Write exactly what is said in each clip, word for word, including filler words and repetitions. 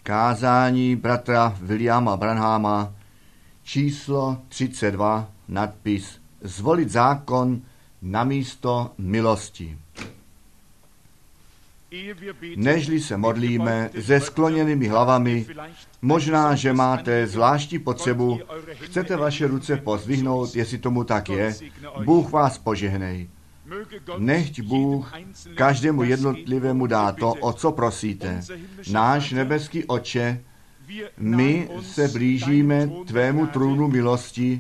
Kázání bratra Williama Branhama, číslo třicet dva, nadpis Zvolit zákon namísto milosti. Nežli se modlíme se skloněnými hlavami, možná, že máte zvláštní potřebu, chcete vaše ruce pozdvihnout, jestli tomu tak je, Bůh vás požehnej. Nechť Bůh každému jednotlivému dá to, o co prosíte. Náš nebeský Otče, my se blížíme tvému trůnu milosti,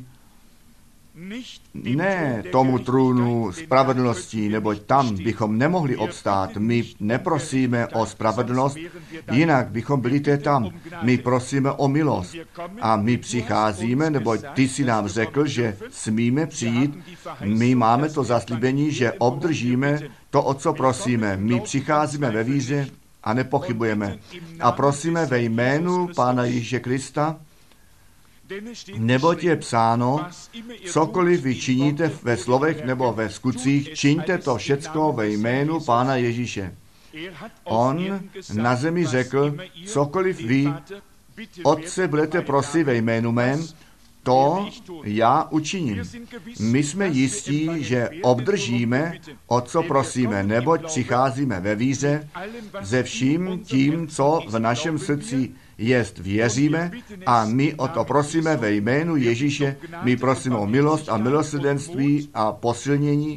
ne tomu trůnu spravedlnosti, neboť tam bychom nemohli obstát. My neprosíme o spravedlnost, jinak bychom byli té tam. My prosíme o milost. A my přicházíme, neboť ty si nám řekl, že smíme přijít. My máme to zaslíbení, že obdržíme to, o co prosíme. My přicházíme ve víře a nepochybujeme. A prosíme ve jménu Pána Ježíše Krista, neboť je psáno, cokoliv vy činíte ve slovech nebo ve skutcích, čiňte to všecko ve jménu Pána Ježíše. On na zemi řekl, cokoliv vy, Otce, budete prosit ve jménu mém, to já učiním. My jsme jistí, že obdržíme, o co prosíme, neboť přicházíme ve víře, ze vším tím, co v našem srdci jest, věříme a my o to prosíme ve jménu Ježíše. My prosíme o milost a milosrdenství a posilnění,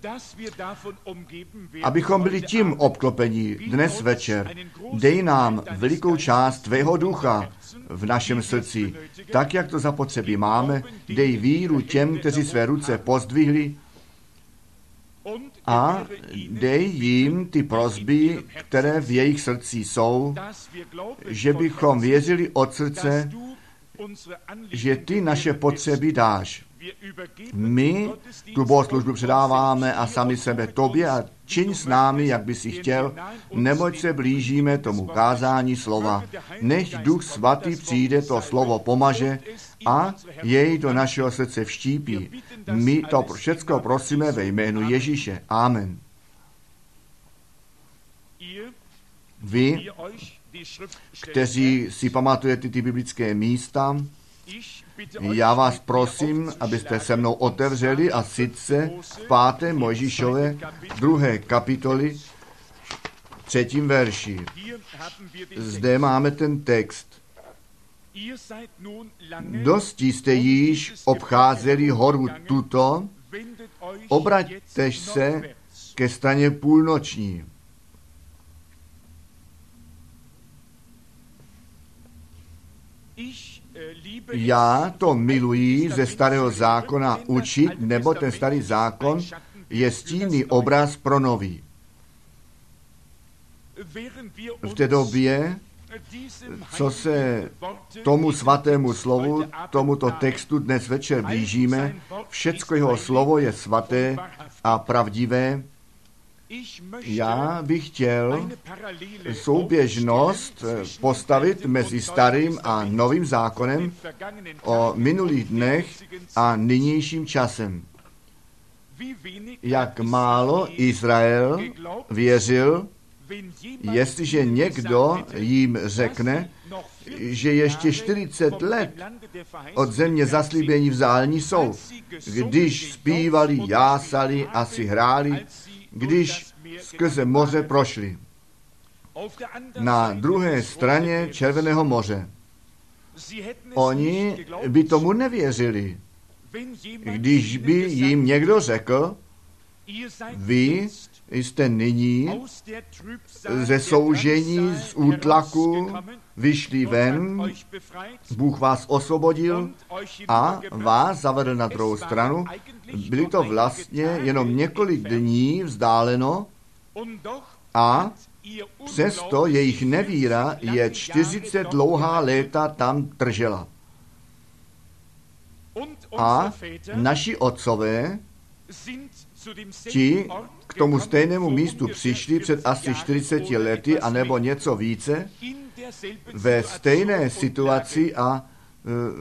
abychom byli tím obklopeni dnes večer. Dej nám velikou část tvého ducha v našem srdci, tak, jak to zapotřebí máme. Dej víru těm, kteří své ruce pozdvihli, a dej jim ty prosby, které v jejich srdci jsou, že bychom věřili od srdce, že ty naše potřeby dáš. My tu bohoslužbu předáváme a sami sebe tobě a čiň s námi, jak by si chtěl, neboť se blížíme tomu kázání slova. Nechť Duch Svatý přijde, to slovo pomaže a jej do našeho srdce vštípí. My to všecko prosíme ve jménu Ježíše. Amen. Vy, kteří si pamatujete ty biblické místa, já vás prosím, abyste se mnou otevřeli a sice v páté Mojžíšové druhé kapitoly třetím verši. Zde máme ten text. Dosti jste již obcházeli horu tuto, obraťtež se ke straně půlnoční. Já to miluji ze starého zákona učit, nebo ten starý zákon je stínný obraz pro nový. V té době, co se tomu svatému slovu, tomuto textu dnes večer blížíme, všecko jeho slovo je svaté a pravdivé. Já bych chtěl souběžnost postavit mezi starým a novým zákonem o minulých dnech a nynějším časem. Jak málo Izrael věřil, jestliže někdo jim řekne, že ještě čtyřicet let od země zaslíbení vzdálení jsou, když zpívali, jásali a si hráli, když skrze moře prošli. Na druhé straně Červeného moře. Oni by tomu nevěřili, když by jim někdo řekl, vy jste nyní ze soužení, z útlaku vyšli ven, Bůh vás osvobodil a vás zavedl na druhou stranu. Byly to vlastně jenom několik dní vzdáleno a přesto jejich nevíra je čtyřicet dlouhá léta tam držela. A naši otcové, ti k tomu stejnému místu přišli před asi čtyřiceti lety, anebo něco více, ve stejné situaci a uh,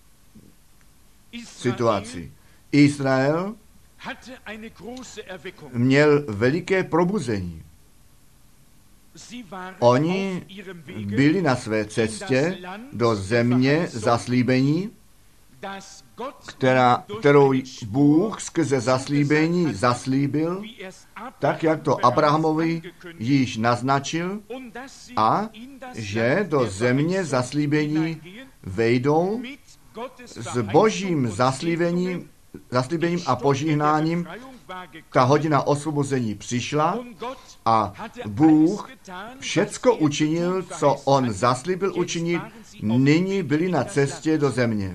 situaci. Izrael měl veliké probuzení. Oni byli na své cestě do země zaslíbení, která, kterou Bůh skrze zaslíbení zaslíbil, tak jak to Abrahamovi již naznačil, a že do země zaslíbení vejdou s božím zaslíbením, zaslíbením a požehnáním. Ta hodina osvobození přišla a Bůh všecko učinil, co on zaslíbil učinit, nyní byli na cestě do země.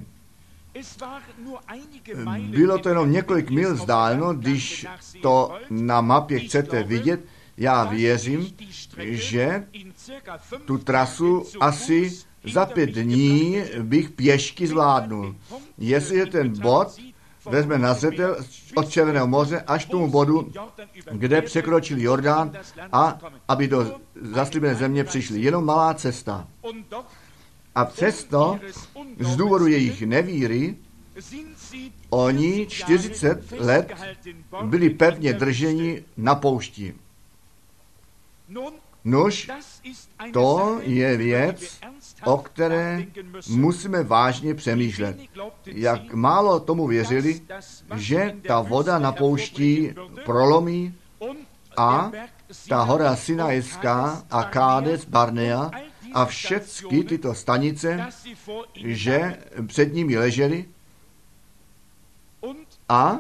Bylo to jenom několik mil vzdáleno, když to na mapě chcete vidět. Já věřím, že tu trasu asi za pět dní bych pěšky zvládnul. Jestliže ten bod vezme na zřetel od Červeného moře až k tomu bodu, kde překročili Jordán a aby do zaslíbené země přišli. Jenom malá cesta. A přesto z důvodu jejich nevíry oni čtyřicet let byli pevně drženi na poušti. Nož, to je věc, o které musíme vážně přemýšlet. Jak málo tomu věřili, že ta voda na poušti prolomí a ta hora Sinajská a Kádes Barnea a všechny tyto stanice, že před nimi ležely a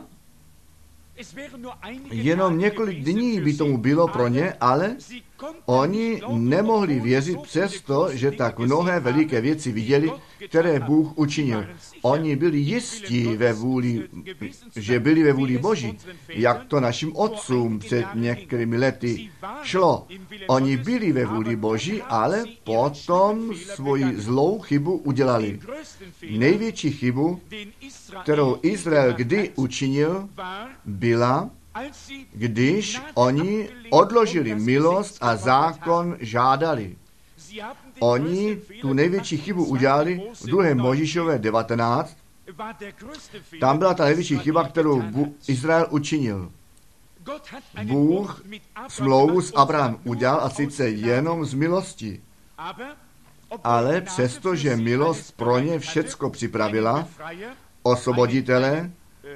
jenom několik dní by tomu bylo pro ně, ale oni nemohli věřit přesto, že tak mnohé veliké věci viděli, které Bůh učinil. Oni byli jistí ve vůli, že byli ve vůli Boží, jak to našim otcům před některými lety šlo. Oni byli ve vůli Boží, ale potom svoji zlou chybu udělali. Největší chybu, kterou Izrael kdy učinil, byla, když oni odložili milost a zákon žádali. Oni tu největší chybu udělali v druhé Mojžíšové devatenáct. Tam byla ta největší chyba, kterou Izrael učinil. Bůh smlouvu s Abrahamem udělal a sice jenom z milosti. Ale přestože milost pro ně všecko připravila, osvoboditele,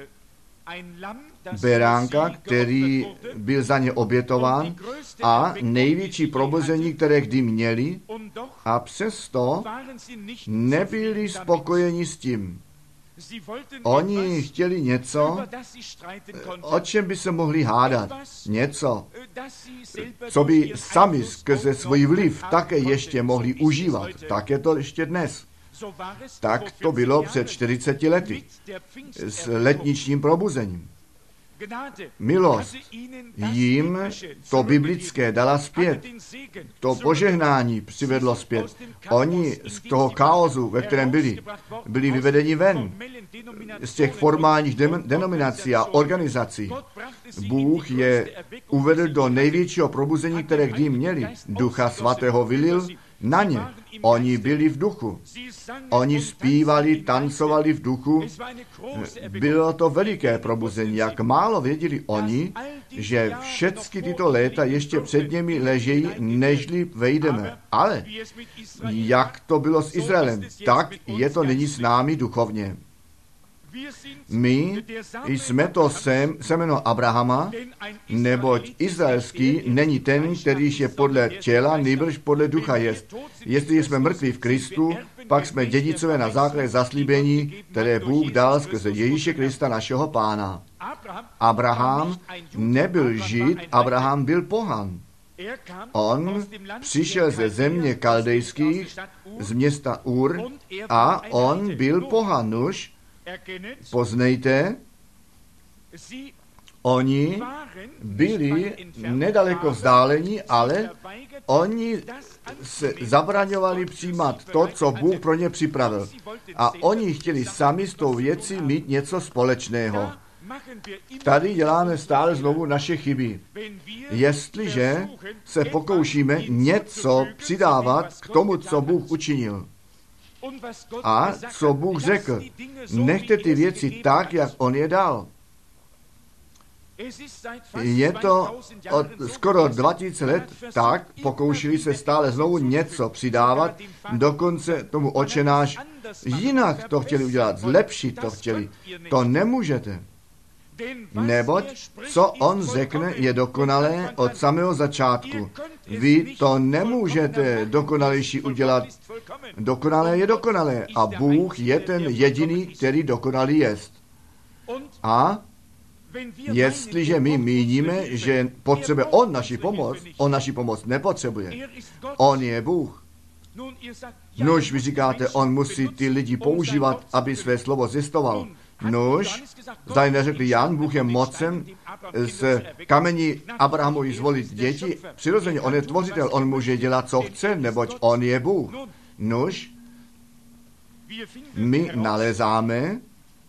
beránka, který byl za ně obětován a největší probuzení, které kdy měli, a přesto nebyli spokojeni s tím. Oni chtěli něco, o čem by se mohli hádat. Něco, co by sami skrze svůj vliv také ještě mohli užívat. Tak je to ještě dnes. Tak to bylo před čtyřiceti lety s letničním probuzením. Milost jim to biblické dala zpět. To požehnání přivedlo zpět. Oni z toho chaosu, ve kterém byli, byli vyvedeni ven. Z těch formálních denominací a organizací. Bůh je uvedl do největšího probuzení, které kdy měli. Ducha svatého vylil na ně. Oni byli v duchu. Oni zpívali, tancovali v duchu. Bylo to veliké probuzení. Jak málo věděli oni, že všechny tyto léta ještě před nimi ležejí, nežli vejdeme. Ale jak to bylo s Izraelem, tak je to nyní s námi duchovně. My jsme to sem, semeno Abrahama, neboť izraelský není ten, kterýž je podle těla, nýbrž podle ducha jest. Jestli jsme mrtví v Kristu, pak jsme dědicové na základě zaslíbení, které Bůh dal skrze Ježíše Krista našeho Pána. Abraham nebyl Žid, Abraham byl pohan. On přišel ze země kaldejských, z města Ur, a on byl pohan. Nuž, poznejte, oni byli nedaleko vzdálení, ale oni se zabraňovali přijímat to, co Bůh pro ně připravil. A oni chtěli sami s tou věcí mít něco společného. Tady děláme stále znovu naše chyby. Jestliže se pokoušíme něco přidávat k tomu, co Bůh učinil, a co Bůh řekl, nechte ty věci tak, jak on je dal. Je to od skoro dva tisíce let tak, pokoušeli se stále znovu něco přidávat, dokonce tomu očenáš jinak to chtěli udělat, zlepšit to chtěli. To nemůžete. Neboť, co on řekne, je dokonalé od samého začátku. Vy to nemůžete dokonalejší udělat. Dokonalé je dokonalé a Bůh je ten jediný, který dokonalý jest. A jestliže my míníme, že potřebuje on naši pomoc, on naši pomoc nepotřebuje. On je Bůh. Nož, vy říkáte, on musí ty lidi používat, aby své slovo zjistoval. Nož, zda neřekli Jan, Bůh je mocen z kamení Abrahamovi zvolit děti. Přirozeně, on je tvořitel, on může dělat, co chce, neboť on je Bůh. Nož, my nalezáme,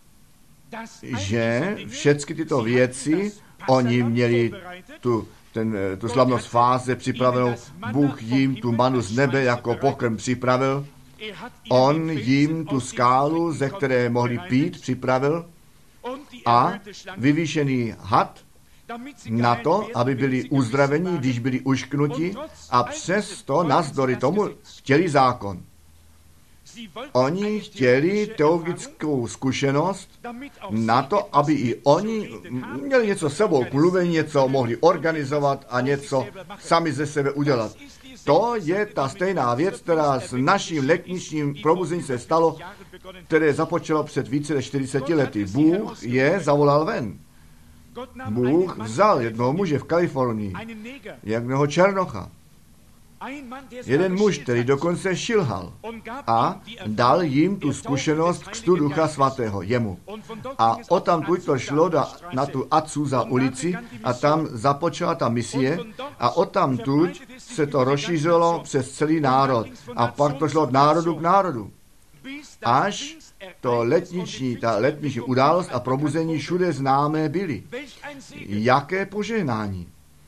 že všechny tyto věci, oni měli tu, ten, tu slavnost fáze připravenou, Bůh jim tu manu z nebe jako pokrm připravil, on jim tu skálu, ze které mohli pít, připravil a vyvýšený had na to, aby byli uzdraveni, když byli ušknuti a přesto navzdory tomu chtěli zákon. Oni chtěli teologickou zkušenost na to, aby i oni měli něco s sebou k mluvení, něco mohli organizovat a něco sami ze sebe udělat. To je ta stejná věc, která s naším letničním probuzením se stalo, které započalo před více než čtyřiceti lety. Bůh je zavolal ven. Bůh vzal jednoho muže v Kalifornii, jednoho černocha. Jeden muž, který dokonce šilhal a dal jim tu zkušenost křtu Ducha Svatého, jemu. A odtamtud to šlo da, na tu Azusa ulici a tam započala ta misie a odtamtud se to rozšířilo přes celý národ. A pak to šlo od národu k národu. Až to letniční, ta letniční událost a probuzení všude známé byly. Jaké požehnání!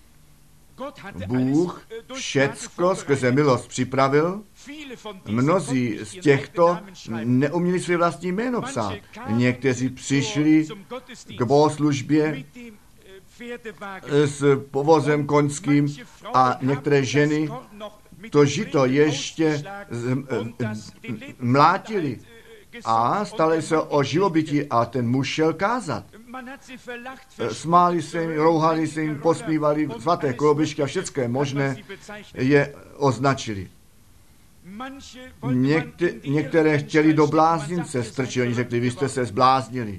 Bůh všecko skrze milost připravil. Mnozí z těchto neuměli své vlastní jméno psát. Někteří přišli k bohoslužbě s povozem koňským a některé ženy to žito ještě mlátili a stali se o živobytí a ten muž šel kázat. Smáli se jim, rouhali se jim, pospívali svaté koloběžky a všechno možné je označili. Někte, některé chtěli do bláznice strčit, oni řekli, vy jste se zbláznili.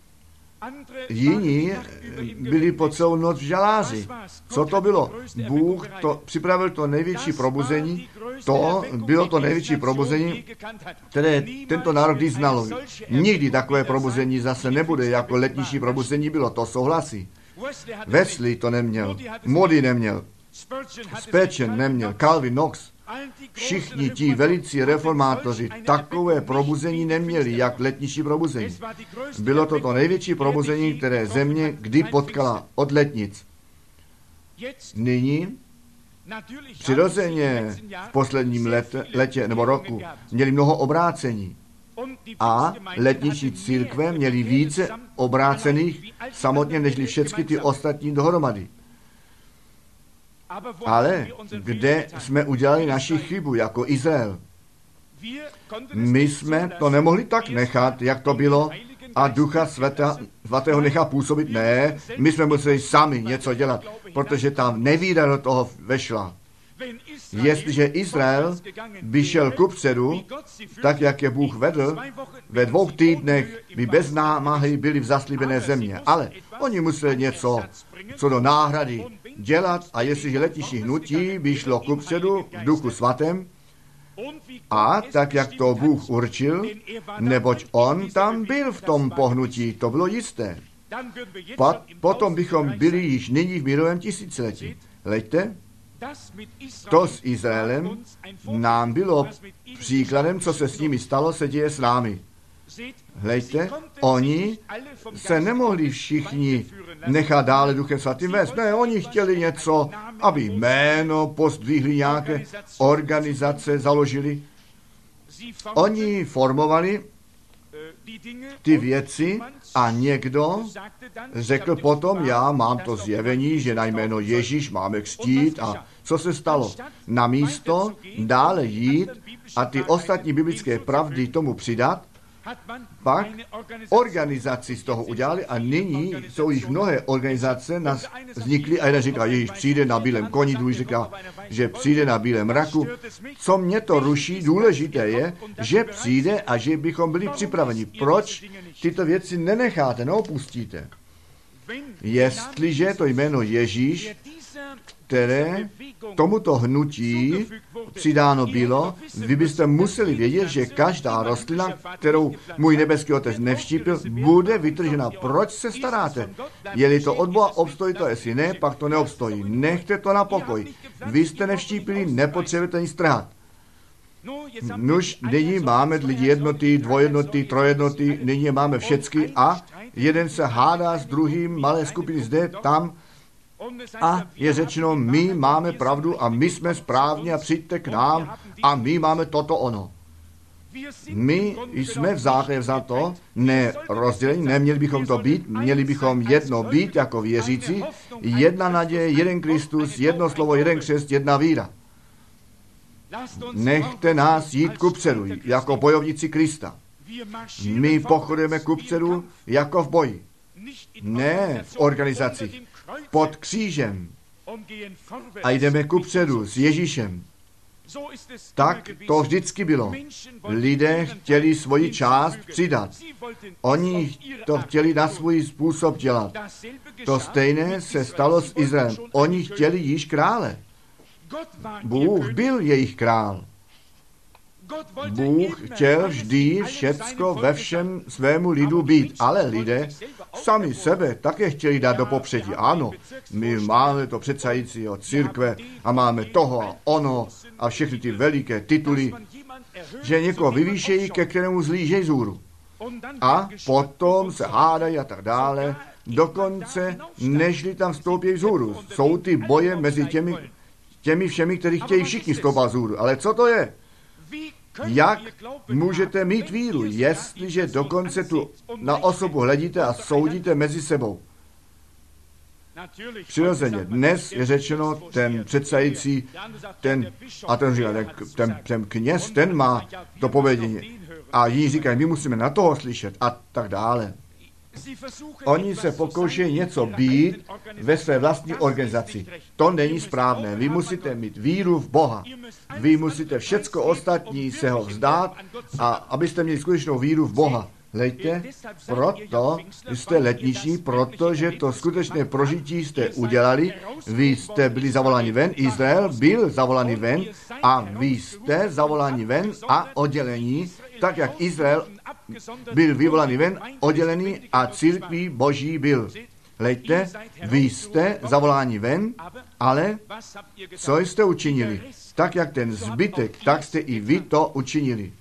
Jiní byli po celou noc v žaláři. Co to bylo? Bůh to připravil to největší probuzení, to bylo to největší probuzení, které tento národ kdy znal. Nikdy takové probuzení zase nebude, jako letniční probuzení bylo, to souhlasí. Wesley to neměl, Moody neměl, Spurgeon neměl, Calvin, Knox. Všichni ti velicí reformátoři takové probuzení neměli, jak letniční probuzení. Bylo to to největší probuzení, které země kdy potkala od letnic. Nyní, přirozeně v posledním lete, letě nebo roku, měli mnoho obrácení. A letniční církve měli více obrácených samotně, nežli všechny ty ostatní dohromady. Ale kde jsme udělali naši chybu jako Izrael? My jsme to nemohli tak nechat, jak to bylo, a Ducha Svatého nechat působit. Ne, my jsme museli sami něco dělat, protože tam nevíra do toho vešla. Jestliže Izrael by šel kupředu, tak jak je Bůh vedl, ve dvou týdnech by bez námahy byli v zaslíbené země. Ale oni museli něco, co do náhrady dělat, a jestliže letniční hnutí by šlo kupředu v Duchu Svatém, a tak, jak to Bůh určil, neboť on tam byl v tom pohnutí, to bylo jisté. Pat, potom bychom byli již nyní v mírovém tisíciletí. Hleďte, to s Izraelem nám bylo příkladem, co se s nimi stalo, se děje s námi. Hleďte, oni se nemohli všichni nechat dále Duchem Svatým vést. Ne, oni chtěli něco, aby jméno pozdvihli, nějaké organizace založili. Oni formovali ty věci a někdo řekl potom, já mám to zjevení, že na jméno Ježíš máme křtít a co se stalo? Na místo dále jít a ty ostatní biblické pravdy tomu přidat, pak organizaci z toho udělali a nyní jsou již mnohé organizace vznikly a jeden říká, Ježíš přijde na bílém koni, druhý říká, že přijde na bílém raku. Co mě to ruší, důležité je, že přijde a že bychom byli připraveni. Proč tyto věci nenecháte, neopustíte? Jestliže to jméno Ježíš, které tomuto hnutí přidáno bylo, vy byste museli vědět, že každá rostlina, kterou můj nebeský otec nevštípil, bude vytržena. Proč se staráte? Je-li to od Boha, obstojí to, jestli ne, pak to neobstojí. Nechte to na pokoj. Vy jste nevštípili, nepotřebujete nic trhat. Nuž, nyní máme lidi jednoty, dvojednoty, trojednoty, nyní máme všecky a jeden se hádá s druhým, malé skupiny zde, tam, a je řečeno, my máme pravdu a my jsme správně a přijďte k nám a my máme toto ono. My jsme v základě za to nerozdělení, neměli bychom to být, měli bychom jedno být jako věřící, jedna naděje, jeden Kristus, jedno slovo, jeden křest, jedna víra. Nechte nás jít kupředu jako bojovníci Krista. My pochodujeme kupředu jako v boji. Ne v organizacích. Pod křížem a jdeme kupředu s Ježíšem. Tak to vždycky bylo. Lidé chtěli svoji část přidat. Oni to chtěli na svůj způsob dělat. To stejné se stalo s Izraelem. Oni chtěli již krále. Bůh byl jejich král. Bůh chtěl vždy všecko ve všem svému lidu být, ale lidé sami sebe také chtěli dát do popředí. Ano, my máme to předsedajícího církve a máme toho a ono a všechny ty veliké tituly, že někoho vyvýšejí, ke kterému zlížejí zůru. A potom se hádají a tak dále, dokonce nežli tam vstoupí vzhůru. Jsou ty boje mezi těmi, těmi všemi, kteří chtějí všichni stoupat vzhůru. Ale co to je? Jak můžete mít víru, jestliže dokonce tu na osobu hledíte a soudíte mezi sebou? Přirozeně, dnes je řečeno, ten předsedající, ten, a ten říká, ten, ten kněz, ten má to povědění. A jiní říkají, my musíme na toho slyšet a tak dále. Oni se pokoušejí něco být ve své vlastní organizaci. To není správné. Vy musíte mít víru v Boha. Vy musíte všecko ostatní se ho vzdát, a abyste měli skutečnou víru v Boha. Hleďte, proto jste letniční, protože to skutečné prožití jste udělali, vy jste byli zavoláni ven, Izrael byl zavoláni ven a vy jste zavoláni ven a oddělení, tak jak Izrael byl vyvolaný ven, oddělený a církví Boží byl. Hleďte, vy jste zavoláni ven, ale co jste učinili? Tak jak ten zbytek, tak jste i vy to učinili.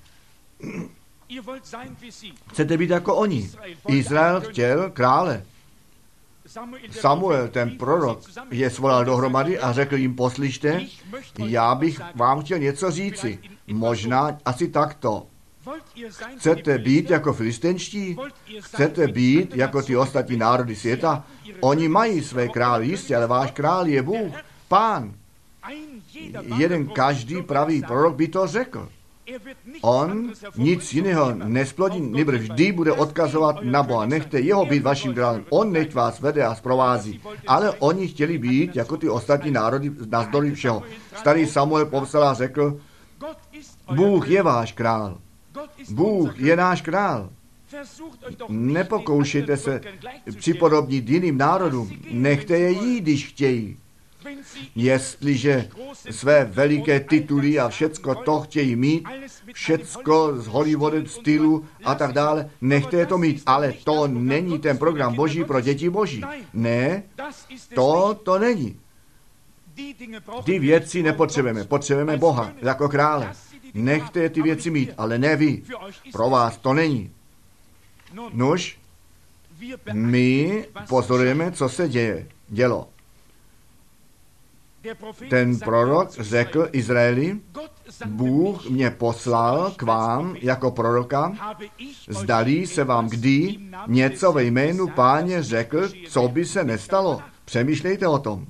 Chcete být jako oni. Izrael chtěl krále. Samuel, ten prorok, je svolal dohromady a řekl jim, poslyšte, já bych vám chtěl něco říci. Možná asi takto. Chcete být jako filistenští? Chcete být jako ty ostatní národy světa? Oni mají své krále, jistě, ale váš král je Bůh, Pán. Jeden každý pravý prorok by to řekl. On nic jiného nesplodí, nebo vždy bude odkazovat na Boha. Nechte jeho být vaším králem. On nech vás vede a zprovází. Ale oni chtěli být jako ty ostatní národy navzdory všeho. Starý Samuel popsal a řekl, Bůh je váš král. Bůh je náš král. Nepokoušejte se připodobnit jiným národům. Nechte je jít, když chtějí. Jestliže své veliké tituly a všecko to chtějí mít, všecko z Hollywoodu, stylu a tak dále, nechte je to mít. Ale to není ten program Boží pro děti Boží. Ne, to to není. Ty věci nepotřebujeme. Potřebujeme Boha jako krále. Nechte je ty věci mít, ale ne vy. Pro vás to není. Nuž, my pozorujeme, co se děje. Dělo. Ten prorok řekl Izraeli, Bůh mě poslal k vám jako proroka, zdali se vám kdy něco ve jménu Páně řekl, co by se nestalo. Přemýšlejte o tom.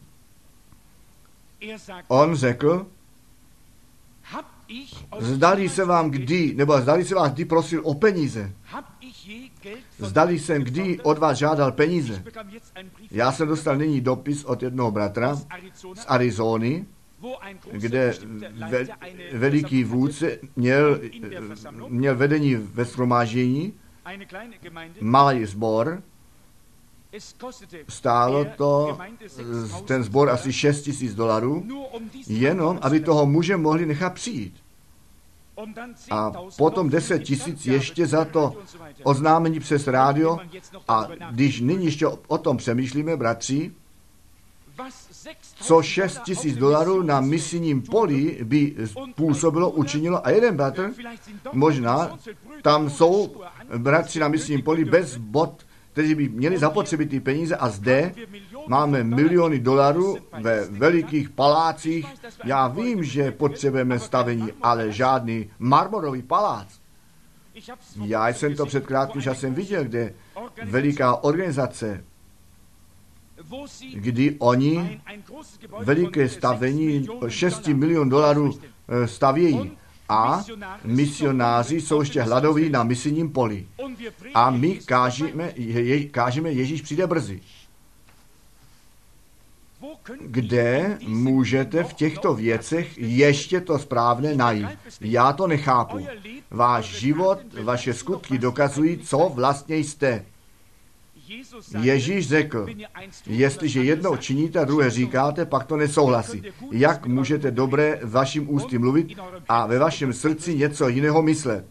On řekl, zdali se vám kdy, nebo zdali se vás kdy prosil o peníze. Zdali jsem kdy od vás žádal peníze. Já jsem dostal nyní dopis od jednoho bratra z Arizony, kde ve, veliký vůdce měl, měl vedení ve shromáždění, malý sbor, stálo to ten sbor asi šest tisíc dolarů, jenom aby toho muže mohli nechat přijít. A potom deset tisíc ještě za to oznámení přes rádio. A když nyní ještě o tom přemýšlíme, bratři, co šest tisíc dolarů na misijním poli by působilo, učinilo. A jeden bratr, možná, tam jsou bratři na misijním poli bez bod, kteří by měli zapotřebit ty peníze, a zde máme miliony dolarů ve velikých palácích. Já vím, že potřebujeme stavení, ale žádný marmorový palác. Já jsem to před krátkým časem viděl, kde veliká organizace, kdy oni veliké stavení šest milionů dolarů stavějí. A misionáři jsou ještě hladoví na misijním poli. A my kážeme, je, kážeme Ježíš přijde brzy. Kde můžete v těchto věcech ještě to správné najít? Já to nechápu. Váš život, vaše skutky dokazují, co vlastně jste. Ježíš řekl, jestliže jednou činíte a druhé říkáte, pak to nesouhlasí. Jak můžete dobré vaším ústy mluvit a ve vašem srdci něco jiného myslet?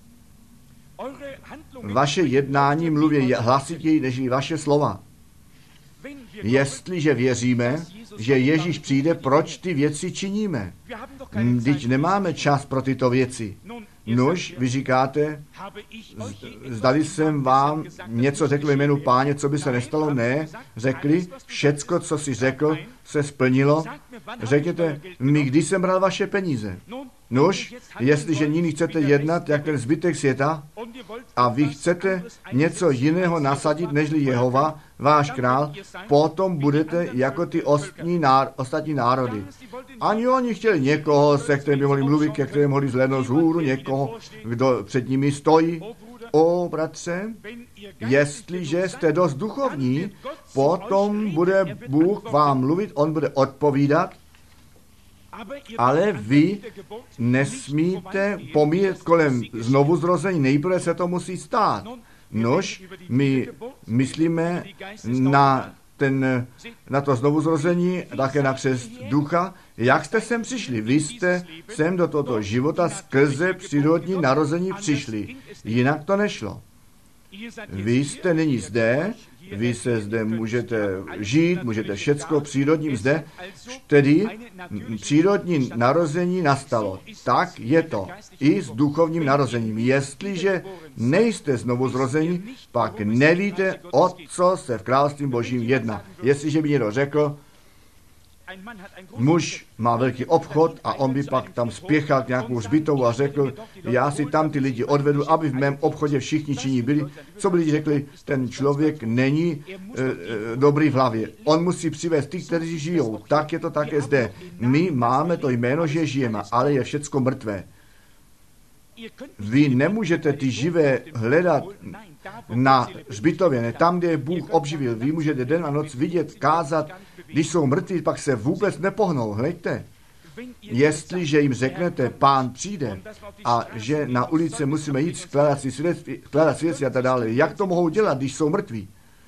Vaše jednání mluví hlasitěji než i vaše slova. Jestliže věříme, že Ježíš přijde, proč ty věci činíme? Vždyť nemáme čas pro tyto věci. Nuž, vy říkáte, zdali jsem vám něco řekl ve jménu Páně, co by se nestalo? Ne, řekli, všecko, co si řekl, se splnilo. Řekněte, my kdy jsem bral vaše peníze? Nuž, jestliže nyní chcete jednat, jak ten zbytek světa, a vy chcete něco jiného nasadit, nežli Jehova, váš král, potom budete jako ty ostatní, náro, ostatní národy. Ani oni chtěli někoho, se kterým by mohli mluvit, ke kterým mohli zhlédnout z hůru, někoho, kdo před nimi stojí. O, bratře, jestliže jste dost duchovní, potom bude Bůh vám mluvit, on bude odpovídat, ale vy nesmíte pomíjet kolem znovuzrození, nejprve se to musí stát. Nož, my myslíme na, ten, na to znovuzrození, také na křest ducha. Jak jste sem přišli? Vy jste sem do tohoto života skrze přírodní narození přišli. Jinak to nešlo. Vy jste nyní zde, vy se zde můžete žít, můžete všecko přírodním zde, tedy přírodní narození nastalo. Tak je to i s duchovním narozením. Jestliže nejste znovu zrození, pak nevíte, o co se v království Božím jedná. Jestliže by někdo řekl, muž má velký obchod a on by pak tam spěchal k nějakou hřbitovu a řekl, já si tam ty lidi odvedu, aby v mém obchodě všichni činí byli. Co by lidi řekli, ten člověk není e, e, dobrý v hlavě. On musí přivést ty, kteří žijou. Tak je to také zde. My máme to jméno, že žijeme, ale je všecko mrtvé. Vy nemůžete ty živé hledat na hřbitově, ne tam, kde je Bůh obživil. Vy můžete den a noc vidět, kázat. Když jsou mrtví, pak se vůbec nepohnou. Hleďte, jestliže jim řeknete, Pán přijde a že na ulici musíme jít skládat si svědectví, skládat svědectví a tak dále, jak to mohou dělat, když jsou mrtví?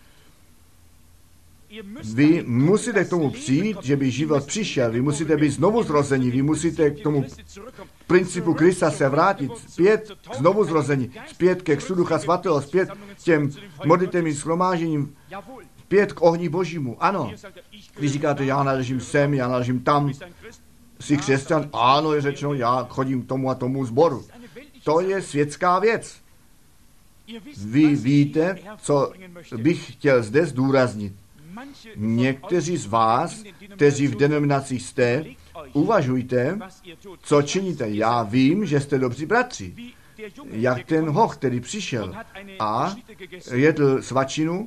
Vy musíte k tomu přijít, že by život přišel, vy musíte být znovu zrození, vy musíte k tomu principu Krista se vrátit, zpět k znovu zrození, zpět ke křtu Ducha Svatého, zpět k těm modlitevním shromážením, zpět k ohni Božímu. Ano, vy říkáte, já náležím sem, já náležím tam, jsi křesťan, ano, je řečeno, já chodím tomu a tomu sboru. To je světská věc. Vy víte, co bych chtěl zde zdůraznit. Někteří z vás, kteří v denominacích jste, uvažujte, co činíte. Já vím, že jste dobří bratři. Jak ten hoch, který přišel a jedl svačinu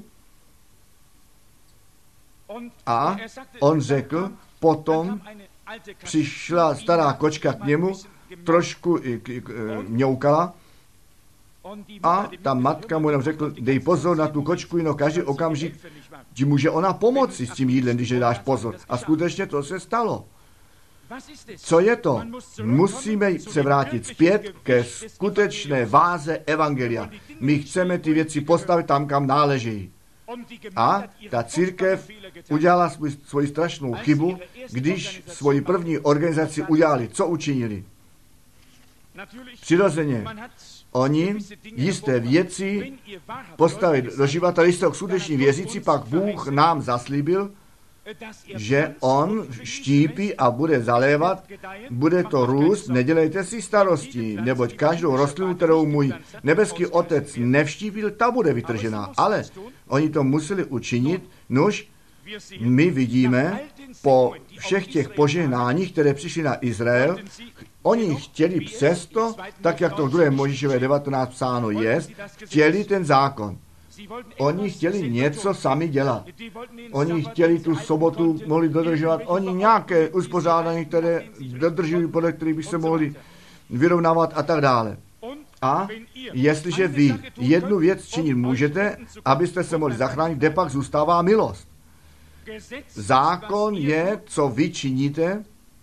a on řekl, potom přišla stará kočka k němu, trošku mňoukala a ta matka mu jenom řekl, dej pozor na tu kočku, no každý okamžik ti může ona pomoci s tím jídlem, když je dáš pozor. A skutečně to se stalo. Co je to? Musíme se vrátit zpět ke skutečné váze evangelia. My chceme ty věci postavit tam, kam náleží. A ta církev udělala svůj, svoji strašnou chybu, když svoji první organizaci udělali. Co učinili? Přirozeně. Oni jisté věci postavili do života, když jsou skutečně věřící, pak Bůh nám zaslíbil, že on štípí a bude zalévat, bude to růst, nedělejte si starosti, neboť každou rostlinu, kterou můj nebeský otec nevštípil, ta bude vytržená. Ale oni to museli učinit, nož my vidíme po všech těch požehnáních, které přišly na Izrael, oni chtěli přesto, tak jak to v druhé Mojžíšové devatenáct psáno je, chtěli ten zákon. Oni chtěli něco sami dělat. Oni chtěli tu sobotu mohli dodržovat. Oni nějaké uspořádání, které dodržují, podle kterých by se mohli vyrovnávat a tak dále. A jestliže vy jednu věc činit můžete, abyste se mohli zachránit, kde pak zůstává milost. Zákon je, co vy činíte,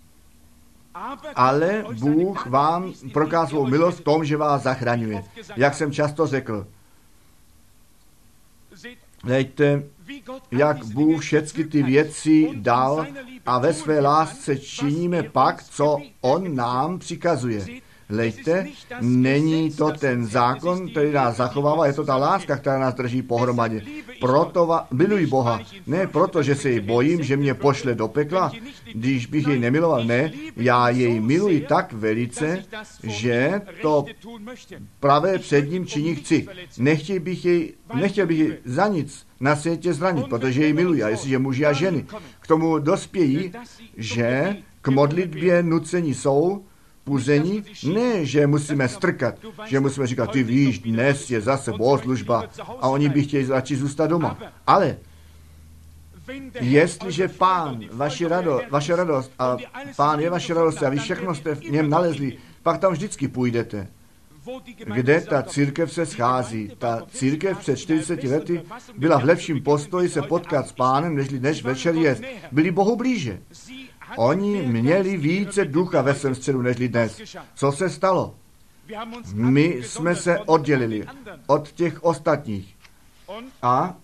ale Bůh vám prokázal svou milost v tom, že vás zachraňuje. Jak jsem často řekl, hleďte, jak Bůh všechny ty věci dal a ve své lásce činíme pak, co on nám přikazuje. Hleďte, není to ten zákon, který nás zachovává, je to ta láska, která nás drží pohromadě. Proto va- miluji Boha. Ne proto, že se jej bojím, že mě pošle do pekla, když bych jej nemiloval. Ne, já jej miluji tak velice, že to pravé před ním činí chci. Nechtěl bych jej, nechtěl bych jej za nic na světě zranit, protože jej miluji. A jestliže muži a ženy k tomu dospějí, že k modlitbě nucení jsou, puzení, ne, že musíme strkat, že musíme říkat, ty víš, dnes je zase bohoslužba a oni by chtěli radši zůstat doma. Ale jestliže Pán, vaši rado, vaše radost a Pán je vaše radost a vy všechno jste v něm nalezli, pak tam vždycky půjdete. Kde ta církev se schází. Ta církev před čtyřiceti lety byla v lepším postoji se potkat s Pánem, než dnes večer je. Byli Bohu blíže. Oni měli více ducha ve svém středu nežli dnes. Co se stalo? My jsme se oddělili od těch ostatních. A,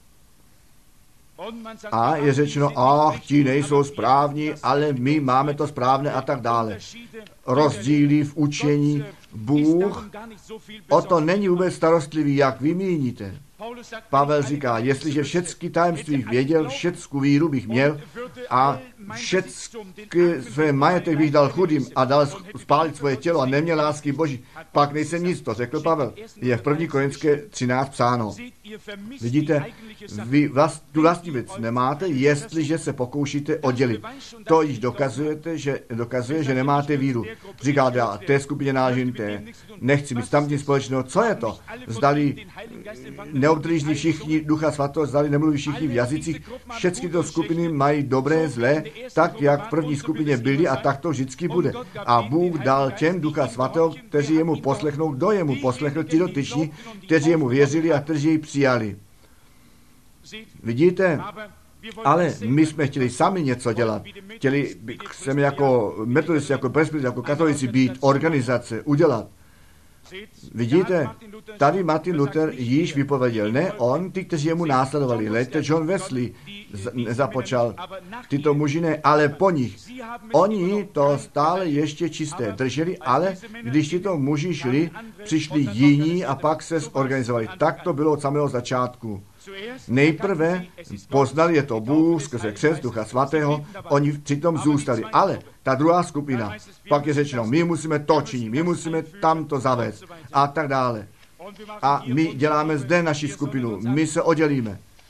a je řečeno, ach, ti nejsou správní, ale my máme to správné a tak dále. Rozdíly v učení. Bůh o to není vůbec starostlivý, jak vy míníte. Pavel říká, jestliže všechny tajemství věděl, všecku víru bych měl a všechny své majetek bych dal chudým a dal spálit svoje tělo a neměl lásky Boží, pak nejsem nic, to řekl Pavel. Je v první Korinské třináct psáno. Vidíte, vy vlast, tu vlastní věc nemáte, jestliže se pokoušíte oddělit. To již dokazujete, že, dokazuje, že nemáte víru. Říkáte, a té skupině náležím, té nechci mít tam tím společného. Co je to? Zdali neobdrží všichni Ducha Svatého, zdali nemluví všichni v jazycích. Všechny tyto skupiny mají dobré, zlé, tak jak v první skupině byli a tak to vždycky bude. A Bůh dal těm Ducha Svatého, kteří jemu poslechnou, kdo jemu poslechl, ti dotyční, kteří jemu věřili a kteří jej přijali. Vidíte? Ale my jsme chtěli sami něco dělat. Chtěli jsme jako metodisti, jako presbyteři, jako katolici být organizace, udělat. Vidíte, tady Martin Luther již vypověděl, ne on, ty, kteří jemu následovali, lejte John Wesley nezapočal, tyto muži ne, ale po nich. Oni to stále ještě čisté drželi, ale když tyto muži šli, přišli jiní a pak se zorganizovali. Tak to bylo od samého začátku. Nejprve poznali, je to Bůh skrze křest Ducha Svatého, oni přitom zůstali. Ale ta druhá skupina, pak je řečeno, my musíme to činit, my musíme tam to zavést a tak dále. A my děláme zde naši skupinu, my se oddělíme.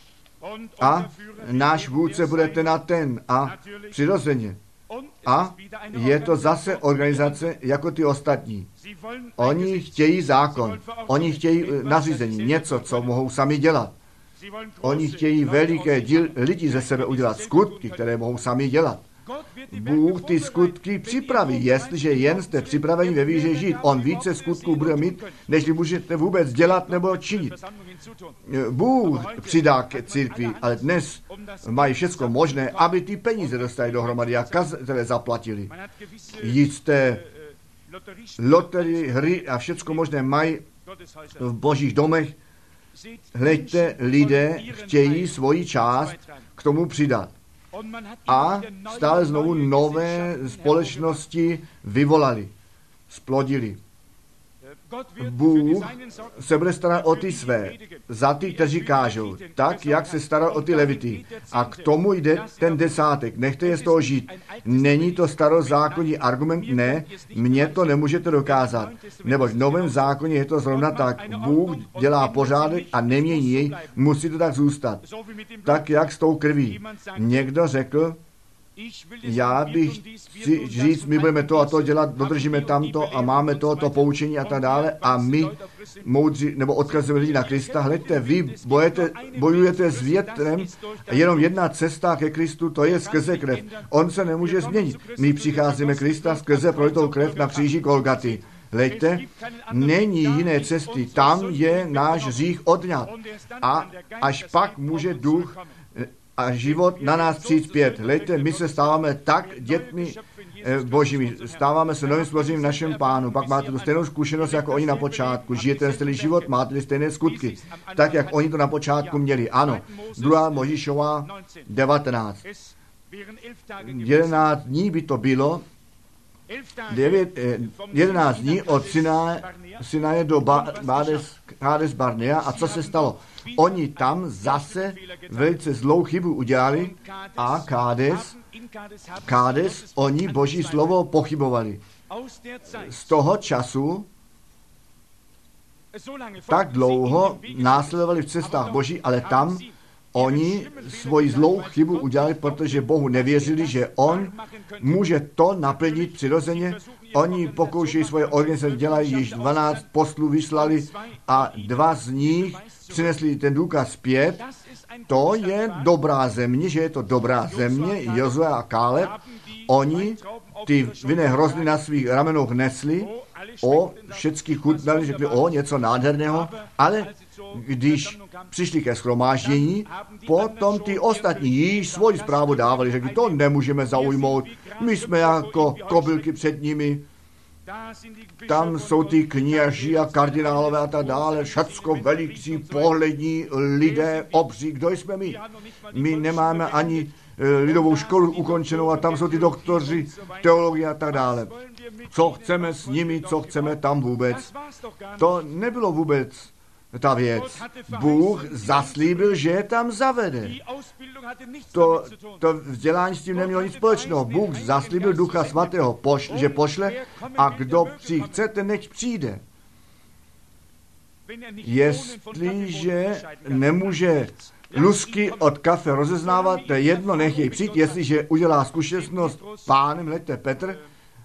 A náš vůdce bude ten a ten a přirozeně. A je to zase organizace jako ty ostatní. Oni chtějí zákon, oni chtějí nařízení, něco, co mohou sami dělat. Oni chtějí veliké díl, lidi ze sebe udělat, skutky, které mohou sami dělat. Bůh ty skutky připraví, jestliže jen jste připraveni ve víře žít. On více skutků bude mít, než můžete vůbec dělat nebo činit. Bůh přidá ke církvi, ale dnes mají všechno možné, aby ty peníze dostali dohromady a kazatele zaplatili. Jisté loterie, hry a všechno možné mají v božích domech. Hleďte, lidé chtějí svoji část k tomu přidat. A stále znovu nové společnosti vyvolali, splodili. Bůh se bude starat o ty své, za ty, kteří kážou, tak, jak se staral o ty levity. A k tomu jde ten desátek. Nechte je z toho žít. Není to starozákonní argument? Ne, mně to nemůžete dokázat. Neboť v Novém zákoně je to zrovna tak. Bůh dělá pořádek a nemění jej, musí to tak zůstat. Tak, jak s tou krví. Někdo řekl, já bych chci říct, my budeme to a to dělat, dodržíme tamto a máme to, to poučení a tak dále a my moudří, nebo odkazujeme lidi na Krista. Hleďte, vy bojete, bojujete s větrem, jenom jedna cesta ke Kristu, to je skrze krev. On se nemůže změnit. My přicházíme Krista skrze prolitou krev na kříži Golgaty. Hleďte, není jiné cesty, tam je náš hřích odňat. A až pak může duch a život na nás přijít zpět. Hleďte, my se stáváme tak dětmi eh, božími, stáváme se novým stvořením v našem Pánu, pak máte tu stejnou zkušenost jako oni na počátku, žijete ten stejný život, máte stejné skutky, tak jak oni to na počátku měli. Ano, druhá Mojžíšová devatenáct. jedenáct dní by to bylo, devět, eh, jedenáct dní od Sinaje, Sinaje do ba, Bádes, Kádes Barnea. A co se stalo? Oni tam zase velice zlou chybu udělali a Kádes, Kádes, oni Boží slovo pochybovali. Z toho času tak dlouho následovali v cestách Boží, ale tam oni svoji zlou chybu udělali, protože Bohu nevěřili, že On může to naplnit přirozeně. Oni pokoušejí svoje organizace, dělají již dvanáct poslů vyslali a dva z nich přinesli ten důkaz zpět. To je dobrá země, že je to dobrá země, Jozue a Káleb. Oni ty vinné hrozny na svých ramenoch nesli, o, všecky chutnali, řekli, o, něco nádherného, ale když přišli ke shromáždění, potom ty ostatní již svoji zprávu dávali, řekli, to nemůžeme zaujmout, my jsme jako kobylky před nimi, tam jsou ty kněží a kardinálové a tak dále, všecko velicí, pohlední lidé, obří, kdo jsme my? My nemáme ani lidovou školu ukončenou a tam jsou ty doktoři teologie a tak dále. Co chceme s nimi, co chceme tam vůbec? To nebylo vůbec ta věc. Bůh zaslíbil, že je tam zavede. To, to vzdělání s tím nemělo nic společného. Bůh zaslíbil Ducha Svatého, poš, že pošle a kdo si chce, ten nechť přijde. Jestliže nemůže lusky od kafe rozeznávat, to je jedno, nech jej přijít, jestliže udělá zkušenost pánem, hleďte Petr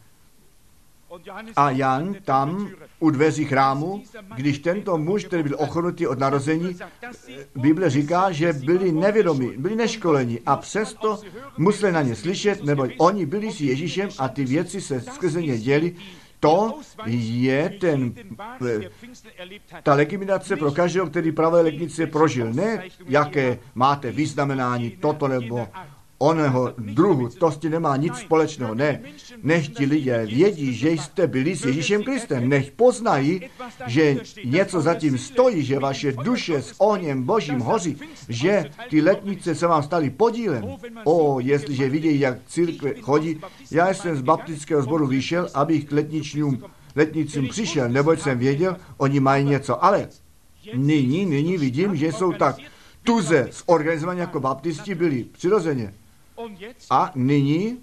a Jan tam u dveří chrámu, když tento muž, který byl ochrnutý od narození, Bible říká, že byli nevědomí, byli neškolení a přesto museli na ně slyšet, neboť oni byli s Ježíšem a ty věci se skrze ně děli. To je ten, ta legitimace pro každého, který pravé legitimace prožil. Ne, jaké máte vyznamenání, toto nebo oného druhu, to s tím nemá nic společného. Ne, nech ti lidé vědí, že jste byli s Ježíšem Kristem. Nech poznají, že něco zatím stojí, že vaše duše s ohněm Božím hoří, že ty letnice se vám staly podílem. O, jestliže vidějí, jak církve chodí. Já jsem z baptistického sboru vyšel, abych k letničním, letnicím přišel, neboť jsem věděl, oni mají něco. Ale nyní, nyní vidím, že jsou tak tuze zorganizovaní jako baptisti byli přirozeně. A nyní,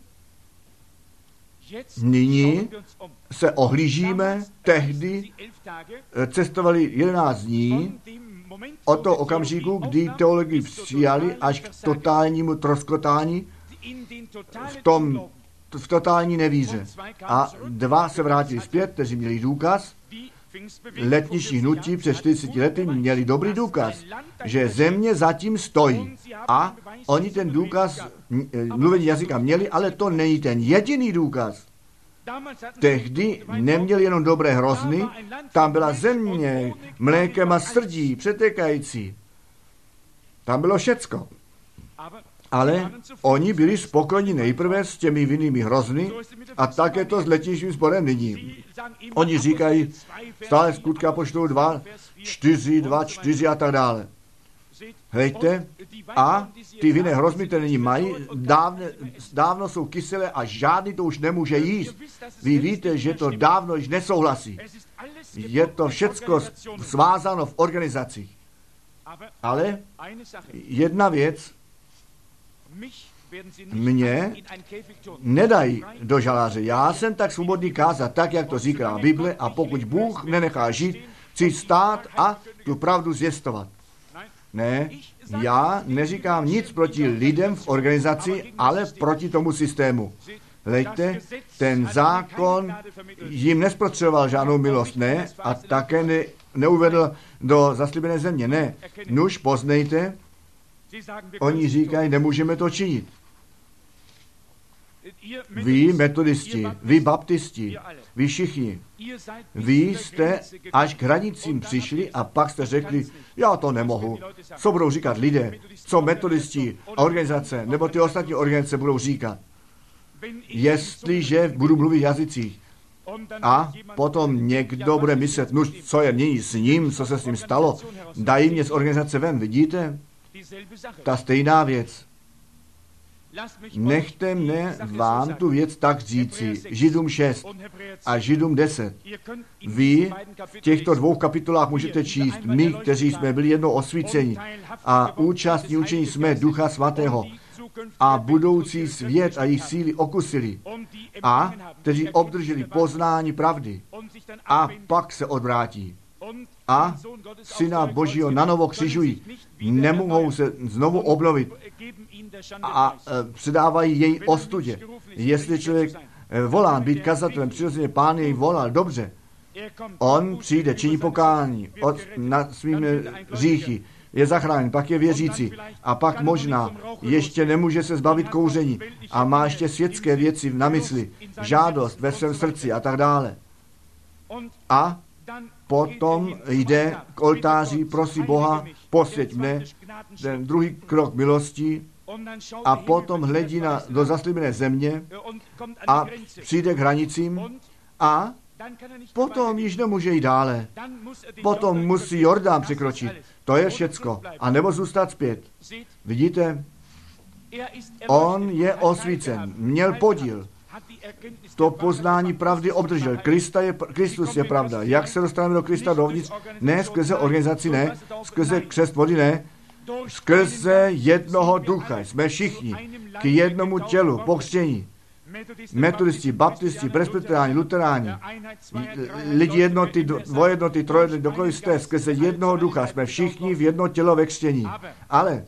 nyní se ohlížíme, tehdy cestovali jedenáct dní od toho okamžiku, kdy teologii přijali až k totálnímu troskotání v tom v totální nevíře. A dva se vrátili zpět, kteří měli důkaz. Letniční hnutí před čtyřiceti lety měli dobrý důkaz, že země zatím stojí. A oni ten důkaz mluvení jazyka měli, ale to není ten jediný důkaz. Tehdy neměli jenom dobré hrozny, tam byla země mlékem a srdí, přetékající. Tam bylo všecko. Ale oni byli spokojeni nejprve s těmi vinnými hrozny a také to s letničním sborem nyní. Oni říkají stále skutka počtou dva, čtyři, dva, čtyři a tak dále. Hejte, a ty vinné hrozny, které nyní mají, dávno, dávno jsou kyselé a žádný to už nemůže jíst. Vy víte, že to dávno již nesouhlasí. Je to všecko svázáno v organizacích. Ale jedna věc, mě nedají do žaláře. Já jsem tak svobodný kázat, tak, jak to říká Bible, a pokud Bůh nenechá žít, chci stát a tu pravdu zjistovat. Ne, já neříkám nic proti lidem v organizaci, ale proti tomu systému. Hleďte, ten zákon jim nespotřeboval žádnou milost, ne, a také ne, neuvedl do zaslíbené země, ne. Nuž poznejte, oni říkají, nemůžeme to činit. Vy metodisti, vy baptisti, vy všichni, vy jste až k hranicím přišli a pak jste řekli, já to nemohu. Co budou říkat lidé, co metodisti, organizace, nebo ty ostatní organizace budou říkat, jestliže budu mluvit v jazycích. A potom někdo bude myslet, no co je nyní s ním, co se s ním stalo, dají mě z organizace ven, vidíte? Ta stejná věc. Nechte mne vám tu věc tak říci. Židům šest a Židům deset. Vy v těchto dvou kapitolách můžete číst, my, kteří jsme byli jednou osvíceni a účastní učení jsme Ducha Svatého a budoucí svět a jejich síly okusili a kteří obdrželi poznání pravdy a pak se odvrátí a Syna Božího nanovo křižují, nemohou se znovu obnovit a e, předávají její ostudě. Jestli člověk e, volá být kazatelem, přirozeně Pán jej volal, dobře, on přijde, činí pokání od, na svými hříchy, je zachráněn, pak je věřící a pak možná ještě nemůže se zbavit kouření a má ještě světské věci na mysli, žádost ve svém srdci a tak dále. A potom jde k oltáři, prosí Boha, posvěť mne, ten druhý krok milosti, a potom hledí na, do zaslíbené země a přijde k hranicím a potom již nemůže jít dále. Potom musí Jordán překročit. To je všecko. A nebo zůstat zpět. Vidíte? On je osvícen. Měl podíl. To poznání pravdy obdržel. Krista je, Kristus je pravda. Jak se dostaneme do Krista dovnitř? Ne skrze organizaci, ne. Skrze křest vody, ne. Skrze jednoho ducha. Jsme všichni k jednomu tělu, pokřtění. Metodisti, baptisti, presbyteráni, luteráni, lidi jednoty, dvojednoty, trojednoty, dokoliv jste, skrze jednoho ducha. Jsme všichni v jedno tělo ve křtění. Ale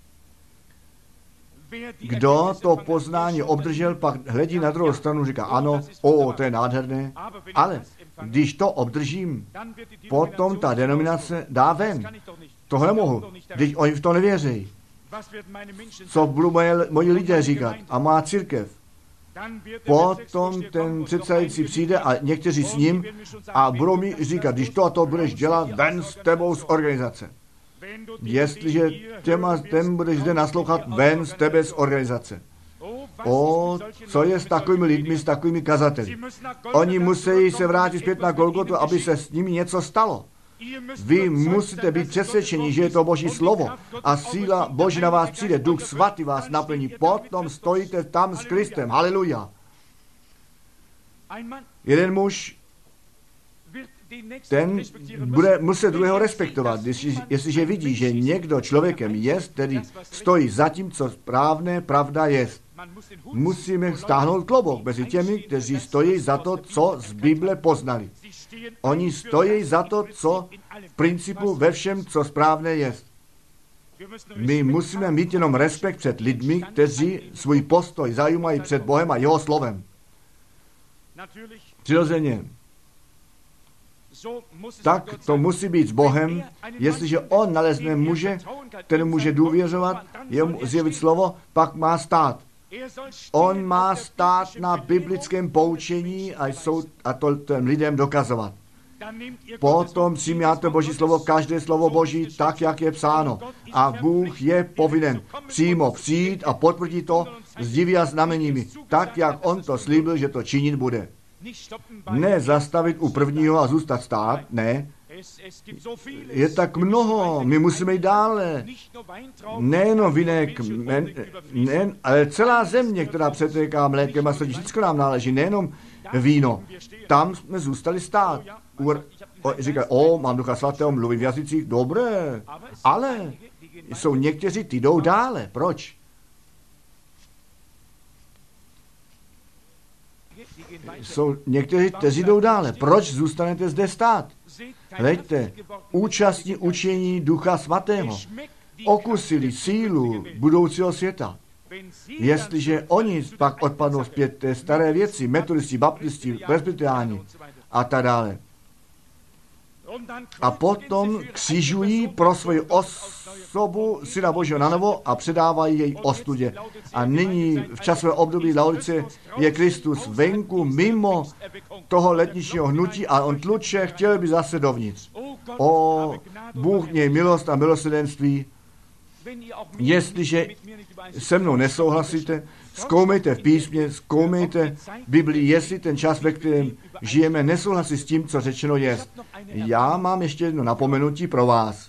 kdo to poznání obdržel, pak hledí na druhou stranu, říká, ano, o, to je nádherné, ale když to obdržím, potom ta denominace dá ven. Toho nemohu, když oni v to nevěří. Co budou moje, moji lidé říkat a má církev? Potom ten předsedající přijde a někteří s ním a budou mi říkat, když to a to budeš dělat, ven s tebou z organizace. Jestliže těma, ten budeš zde naslouchat, ven z tebe z organizace. O, co je s takovými lidmi, s takovými kazateli? Oni musí se vrátit zpět na Golgotu, aby se s nimi něco stalo. Vy musíte být přesvědčeni, že je to Boží slovo a síla Boží na vás přijde, Duch Svatý vás naplní, potom stojíte tam s Kristem. Haleluja. Jeden muž ten bude muset druhého respektovat. Jestliže vidí, že někdo člověkem je, který stojí za tím, co správné pravda je. Musíme stáhnout klobouk mezi těmi, kteří stojí za to, co z Bible poznali. Oni stojí za to, co v principu ve všem, co správné je. My musíme mít jenom respekt před lidmi, kteří svůj postoj zajímají před Bohem a jeho slovem. Přirozeně. Tak to musí být s Bohem, jestliže on nalezne muže, který může důvěřovat, jemu zjevit slovo, pak má stát. On má stát na biblickém poučení a, jsou, a to těm lidem dokazovat. Potom přijměte Boží slovo, každé slovo Boží, tak, jak je psáno. A Bůh je povinen přímo přijít a potvrdit to s divy a znameními, tak, jak on to slíbil, že to činit bude. Ne zastavit u prvního a zůstat stát, ne. Je tak mnoho, my musíme jít dále. Nejenom vinek, ne, ale celá země, která přetéká mlékem a srdí, všechno nám náleží, nejenom víno. Tam jsme zůstali stát. Říkají, o, mám Ducha Svatého, mluvím v jazycích, dobré, ale jsou někteří, ty jdou dále. Proč? Jsou někteří, kteří jdou dále. Proč zůstanete zde stát? Hleďte, účastní učení Ducha Svatého okusili sílu budoucího světa. Jestliže oni pak odpadnou zpět té staré věci, metodisti, baptisti, presbyteriáni a tak dále. A potom křižují pro svoji osobu Syna Božího na novo a předávají jej ostudě. A nyní v časovém období Laodice je Kristus venku, mimo toho letničního hnutí a on tluče, chtěl by zase dovnitř. O, Bůh měj milost a milosrdenství. Jestliže se mnou nesouhlasíte, zkoumejte v písmě, zkoumejte Biblii, jestli ten čas, ve kterém žijeme, nesouhlasí s tím, co řečeno je. Já mám ještě jedno napomenutí pro vás.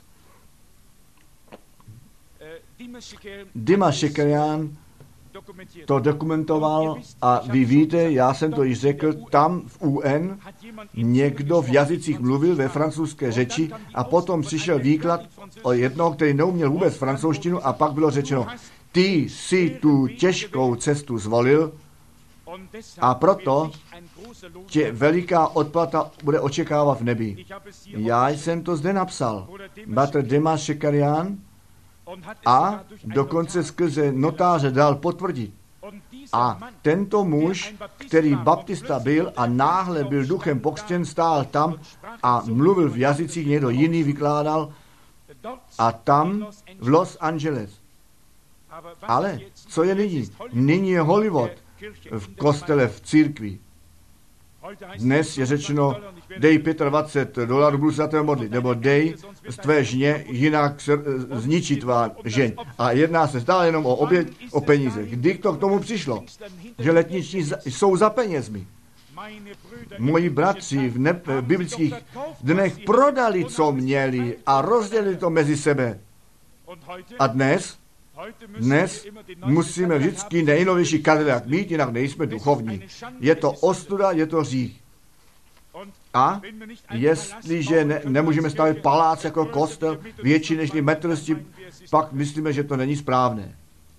Dima Šekerian to dokumentoval a vy víte, já jsem to již řekl, tam v U N někdo v jazycích mluvil ve francouzské řeči a potom přišel výklad o jednoho, který neuměl vůbec francouzštinu a pak bylo řečeno, ty si tu těžkou cestu zvolil a proto tě veliká odplata bude očekávat v nebi. Já jsem to zde napsal. Bratr Dima Šekerian a dokonce skrze notáře dal potvrdit. A tento muž, který baptista byl a náhle byl duchem pokřtěn, stál tam a mluvil v jazycích, někdo jiný vykládal a tam v Los Angeles. Ale co je nyní? Nyní je Hollywood v kostele, v církvi. Dnes je řečeno, dej dvacet pět dolarů, budu se za to modlit, nebo dej z tvé žně, jinak se zničí tvá žeň. A jedná se stále jenom o oběť, o peníze. Kdy to k tomu přišlo? Že letniční jsou za penězmi. Moji bratři v, ne- v biblických dnech prodali, co měli a rozdělili to mezi sebe. A dnes? Dnes musíme vždycky nejnovější Cadillac mít, jinak nejsme duchovní. Je to ostuda, je to hřích. A jestliže ne, nemůžeme stavit palác jako kostel větší než metodisti, pak myslíme, že to není správné.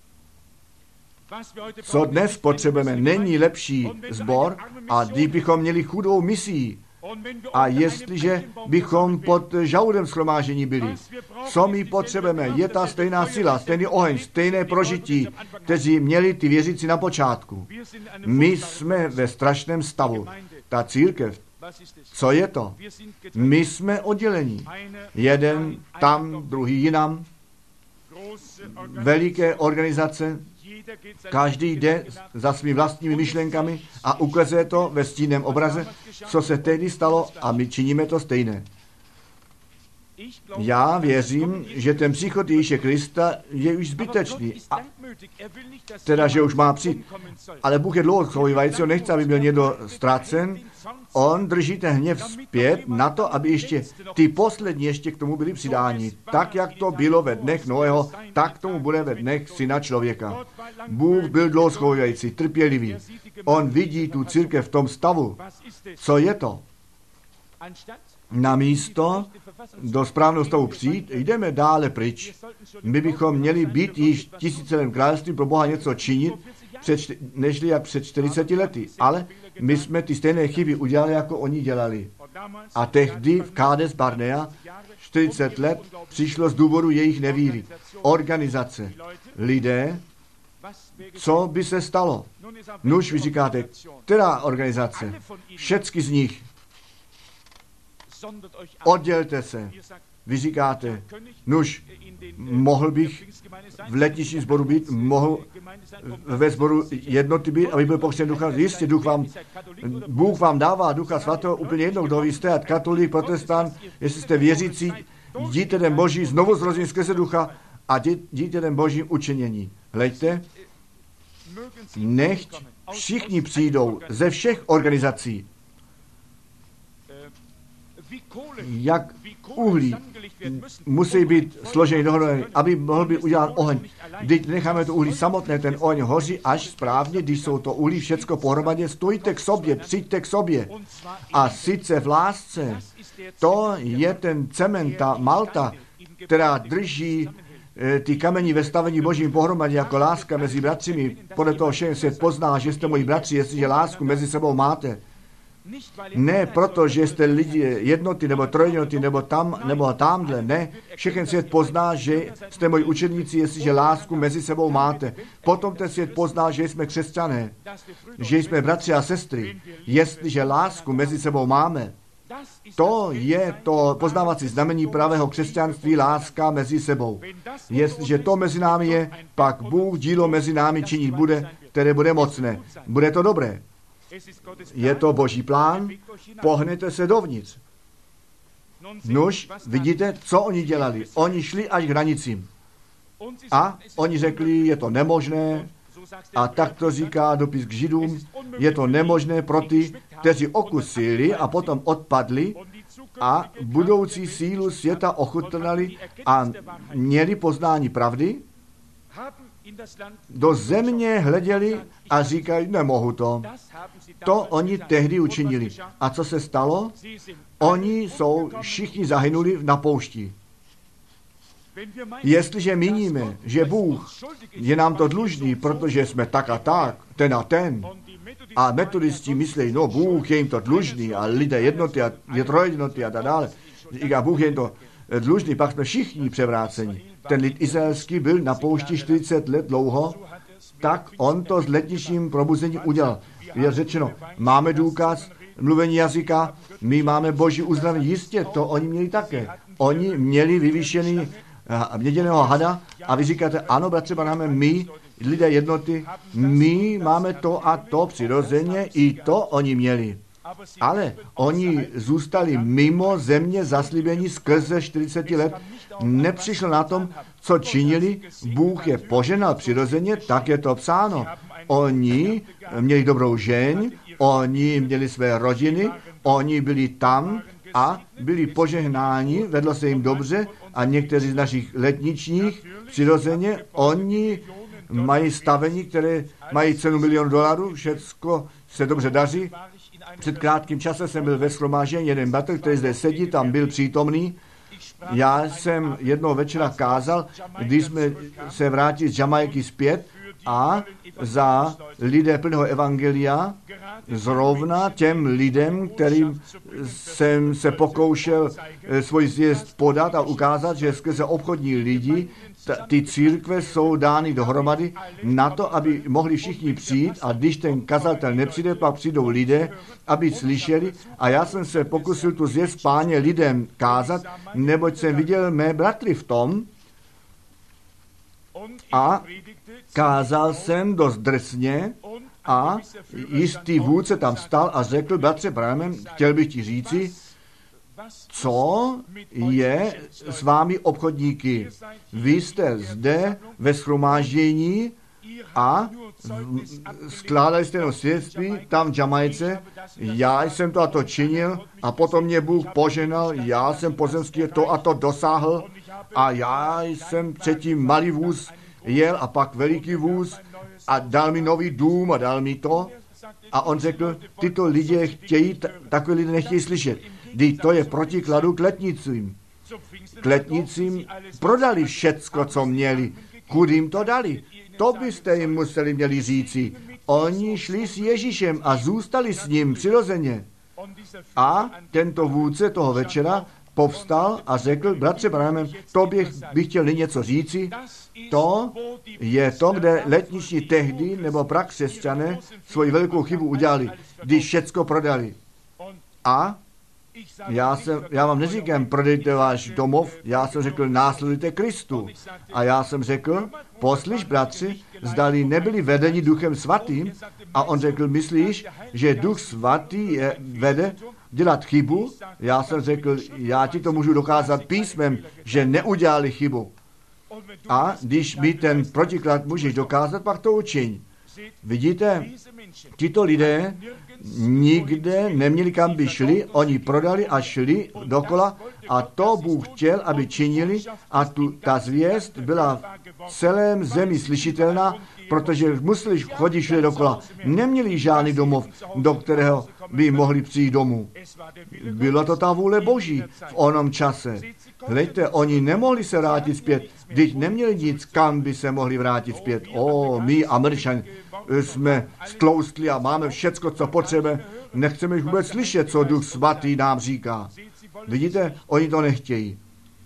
Co dnes potřebujeme, není lepší sbor a kdybychom měli chudou misii, a jestliže bychom pod žaludem shromáždění byli, co my potřebujeme, je ta stejná síla, stejný oheň, stejné prožití, kteří měli ty věřící na počátku. My jsme ve strašném stavu. Ta církev, co je to? My jsme oddělení. Jeden tam, druhý jinam. Veliké organizace, každý jde za svými vlastními myšlenkami a ukazuje to ve stínném obraze, co se tehdy stalo a my činíme to stejné. Já věřím, že ten příchod Ježíše Krista je už zbytečný, a teda, že už má přijít. Ale Bůh je dlouhotrvající, on nechce, aby byl někdo ztracen. On drží ten hněv zpět na to, aby ještě ty poslední ještě k tomu byli přidáni. Tak, jak to bylo ve dnech Noého, tak tomu bude ve dnech Syna člověka. Bůh byl dlouhotrvající, trpělivý. On vidí tu církev v tom stavu. Co je to? na místo do správného stavu přijít, jdeme dále pryč. My bychom měli být již tisíciletým královstvím pro Boha něco činit, před, nežli jak před čtyřiceti lety. Ale my jsme ty stejné chyby udělali, jako oni dělali. A tehdy v Kádes Barnea čtyřicet let přišlo z důvodu jejich nevíry. Organizace. Lidé, co by se stalo? Nuž, vy říkáte, která organizace? Všecky z nich. Oddělte se. Vy říkáte, nuž, mohl bych v letničním sboru být, mohl ve sboru jednoty být, aby byl pokřtěn ducha. Jistě, duch vám, Bůh vám dává ducha svatého úplně jednou, kdo vy jste, ať katolik, protestant, jestli jste věřící, dítětem Boží, znovu zrození skrze ducha a dítětem Božím učinění. Hleďte, nechť všichni přijdou ze všech organizací, jak uhlí musí být složený dohromady, aby mohl být udělat oheň. Když necháme to uhlí samotné, ten oheň hoří až správně, když jsou to uhlí všecko pohromadě, stojte k sobě, přijďte k sobě. A sice v lásce, to je ten cement, ta malta, která drží ty kamení ve stavení Božím pohromadě jako láska mezi bratřimi. Podle toho všem svět pozná, že jste moji bratři, jestliže lásku mezi sebou máte. Ne proto, že jste lidi jednoty, nebo trojjednoty, nebo tam, nebo tamhle, ne. Všechen svět pozná, že jste moji učeníci, jestliže lásku mezi sebou máte. Potom ten svět pozná, že jsme křesťané, že jsme bratři a sestry, jestliže lásku mezi sebou máme. To je to poznávací znamení pravého křesťanství, láska mezi sebou. Jestliže to mezi námi je, pak Bůh dílo mezi námi činit bude, které bude mocné. Bude to dobré. Je to Boží plán, pohnete se dovnitř. Nuž, vidíte, co oni dělali? Oni šli až k hranicím. A oni řekli, je to nemožné, a tak to říká dopis k Židům, je to nemožné pro ty, kteří okusili a potom odpadli a budoucí sílu světa ochutnali a měli poznání pravdy, do země hleděli a říkají, nemohu to. To oni tehdy učinili. A co se stalo? Oni jsou všichni zahynuli na poušti. Jestliže míníme, že Bůh je nám to dlužný, protože jsme tak a tak, ten a ten, a metodisti myslí, no Bůh je jim to dlužný a lidé jednoty a je trojjednoty a tak dále. A Bůh je jim to dlužný, pak jsme všichni převráceni. Ten lid izraelský byl na poušti čtyřicet let dlouho, tak on to s letničním probuzením udělal. Je řečeno, máme důkaz mluvení jazyka, my máme Boží uzdravení. Jistě, to oni měli také. Oni měli vyvýšený měděného hada a vy říkáte, ano, bratře Branhame, my, lidé jednoty, my máme to a to přirozeně, i to oni měli. Ale oni zůstali mimo země zaslíbení skrze čtyřicet let. Nepřišlo na tom, co činili. Bůh je poženal přirozeně, tak je to psáno. Oni měli dobrou žeň, oni měli své rodiny, oni byli tam a byli požehnáni, vedlo se jim dobře a někteří z našich letničních přirozeně, oni mají stavení, které mají cenu milion dolarů, všecko se dobře daří. Před krátkým časem jsem byl ve shromáždění, jeden bratr, který zde sedí, tam byl přítomný. Já jsem jednoho večera kázal, když jsme se vrátili z Jamajky zpět a za lidé plného evangelia zrovna těm lidem, kterým jsem se pokoušel svůj zvěst podat a ukázat, že skrze obchodní lidi ty církve jsou dány dohromady na to, aby mohli všichni přijít a když ten kazatel nepřijde, pak přijdou lidé, aby slyšeli a já jsem se pokusil tu zvěst Páně lidem kázat, neboť jsem viděl mé bratry v tom a kázal jsem dost drsně a jistý vůdce tam stal a řekl, bratře Branhame, chtěl bych ti říci, co je s vámi obchodníky. Vy jste zde ve shromáždění a skládali jste jenom svědectví tam v Jamajce. Já jsem to a to činil a potom mě Bůh poženal, já jsem pozemský to a to dosáhl a já jsem předtím malý vůz jel a pak veliký vůz a dal mi nový dům a dal mi to. A on řekl, tyto lidé chtějí, takové lidé nechtějí slyšet. Vždyť to je protikladu k letnicím. K letnicím prodali všecko, co měli. Kud jim to dali? To byste jim museli měli říci. Oni šli s Ježíšem a zůstali s ním přirozeně. A tento vůdce toho večera povstal a řekl, bratře Branhame, tobě bych chtěl něco říci. To je to, kde letniční tehdy nebo prakřesťané svoji velkou chybu udělali, když všecko prodali. A já, jsem, já vám neříkám, prodejte váš domov, já jsem řekl, následujte Kristu. A já jsem řekl, poslyš, bratři, zdali nebyli vedeni Duchem Svatým, a on řekl, myslíš, že Duch Svatý je vede dělat chybu? Já jsem řekl, já ti to můžu dokázat písmem, že neudělali chybu. A když mi ten protiklad můžeš dokázat, pak to učiň. Vidíte, tito lidé nikde neměli, kam by šli, oni prodali a šli dokola a to Bůh chtěl, aby činili a tu, ta zvěst byla v celém zemi slyšitelná, protože museli chodit šli dokola. Neměli žádný domov, do kterého by mohli přijít domů. Byla to ta vůle Boží v onom čase. Hleďte, oni nemohli se vrátit zpět, vždyť neměli nic, kam by se mohli vrátit zpět. O, my Američani jsme stloustli a máme všecko, co potřebujeme. Nechceme vůbec slyšet, co Duch Svatý nám říká. Vidíte, oni to nechtějí.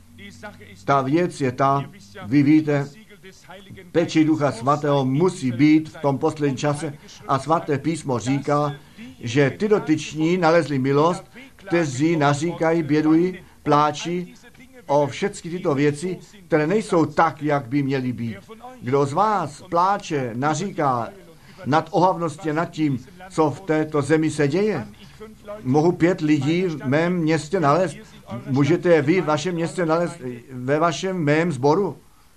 Ta věc je ta, vy víte, peči Ducha Svatého musí být v tom posledním čase a svaté písmo říká, že ty dotyční nalezli milost, kteří naříkají, bědují, pláčí o všechny tyto věci, které nejsou tak, jak by měly být. Kdo z vás pláče, naříká nad ohavností, nad tím, co v této zemi se děje? Mohu pět lidí v mém městě nalézt. Můžete je vy v vašem městě nalézt ve vašem mém sboru?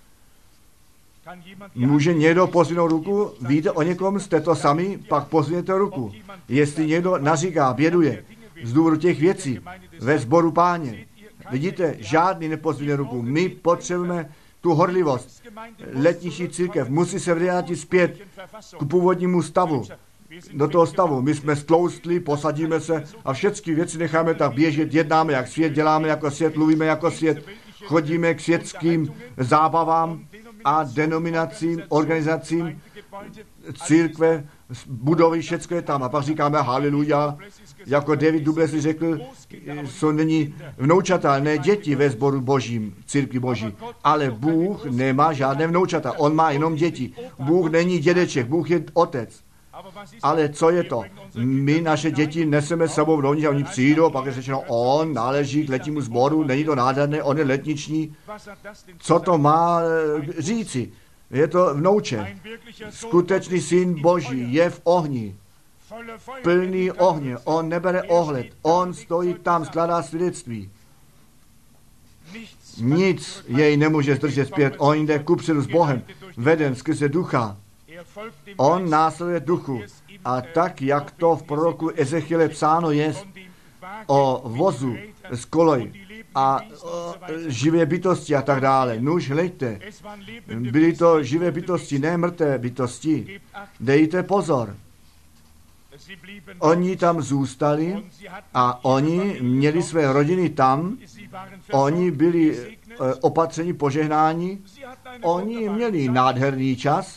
Může někdo pozvinout ruku? Víte o někom, jste to sami? Pak pozviněte ruku. Jestli někdo naříká, běduje z důvodu těch věcí ve sboru Páně. Vidíte, žádný nepozvine ruku. My potřebujeme tu horlivost. Letniční církev musí se vrátit zpět k původnímu stavu. Do toho stavu. My jsme stloustli, posadíme se a všechny věci necháme tak běžet, jednáme jak svět, děláme jako svět, mluvíme jako svět, chodíme k světským zábavám a denominacím, organizacím, církve, budovy, všechno je tam. A pak říkáme haleluja, jako David Dublesy řekl, jsou není vnoučata, ne děti ve sboru božím, církvi boží. Ale Bůh nemá žádné vnoučata, on má jenom děti. Bůh není dědeček, Bůh je otec. Ale co je to? My naše děti neseme s sebou dovnitř a oni přijdou, pak je řečeno, on náleží k letnímu sboru, není to nádherné, on je letniční. Co to má říci? Je to vnouče. Skutečný syn Boží je v ohni. Plný ohně. On nebere ohled. On stojí tam, skládá svědectví. Nic jej nemůže zdržet zpět. On jde kupředu s Bohem, veden skrze ducha. On následuje duchu. A tak, jak to v proroku Ezechiele psáno je o vozu z kolej a o živé bytosti a tak dále. Nuž, hleďte, byly to živé bytosti, ne mrtvé bytosti. Dejte pozor. Oni tam zůstali a oni měli své rodiny tam, oni byli opatřeni, požehnáni, oni měli nádherný čas,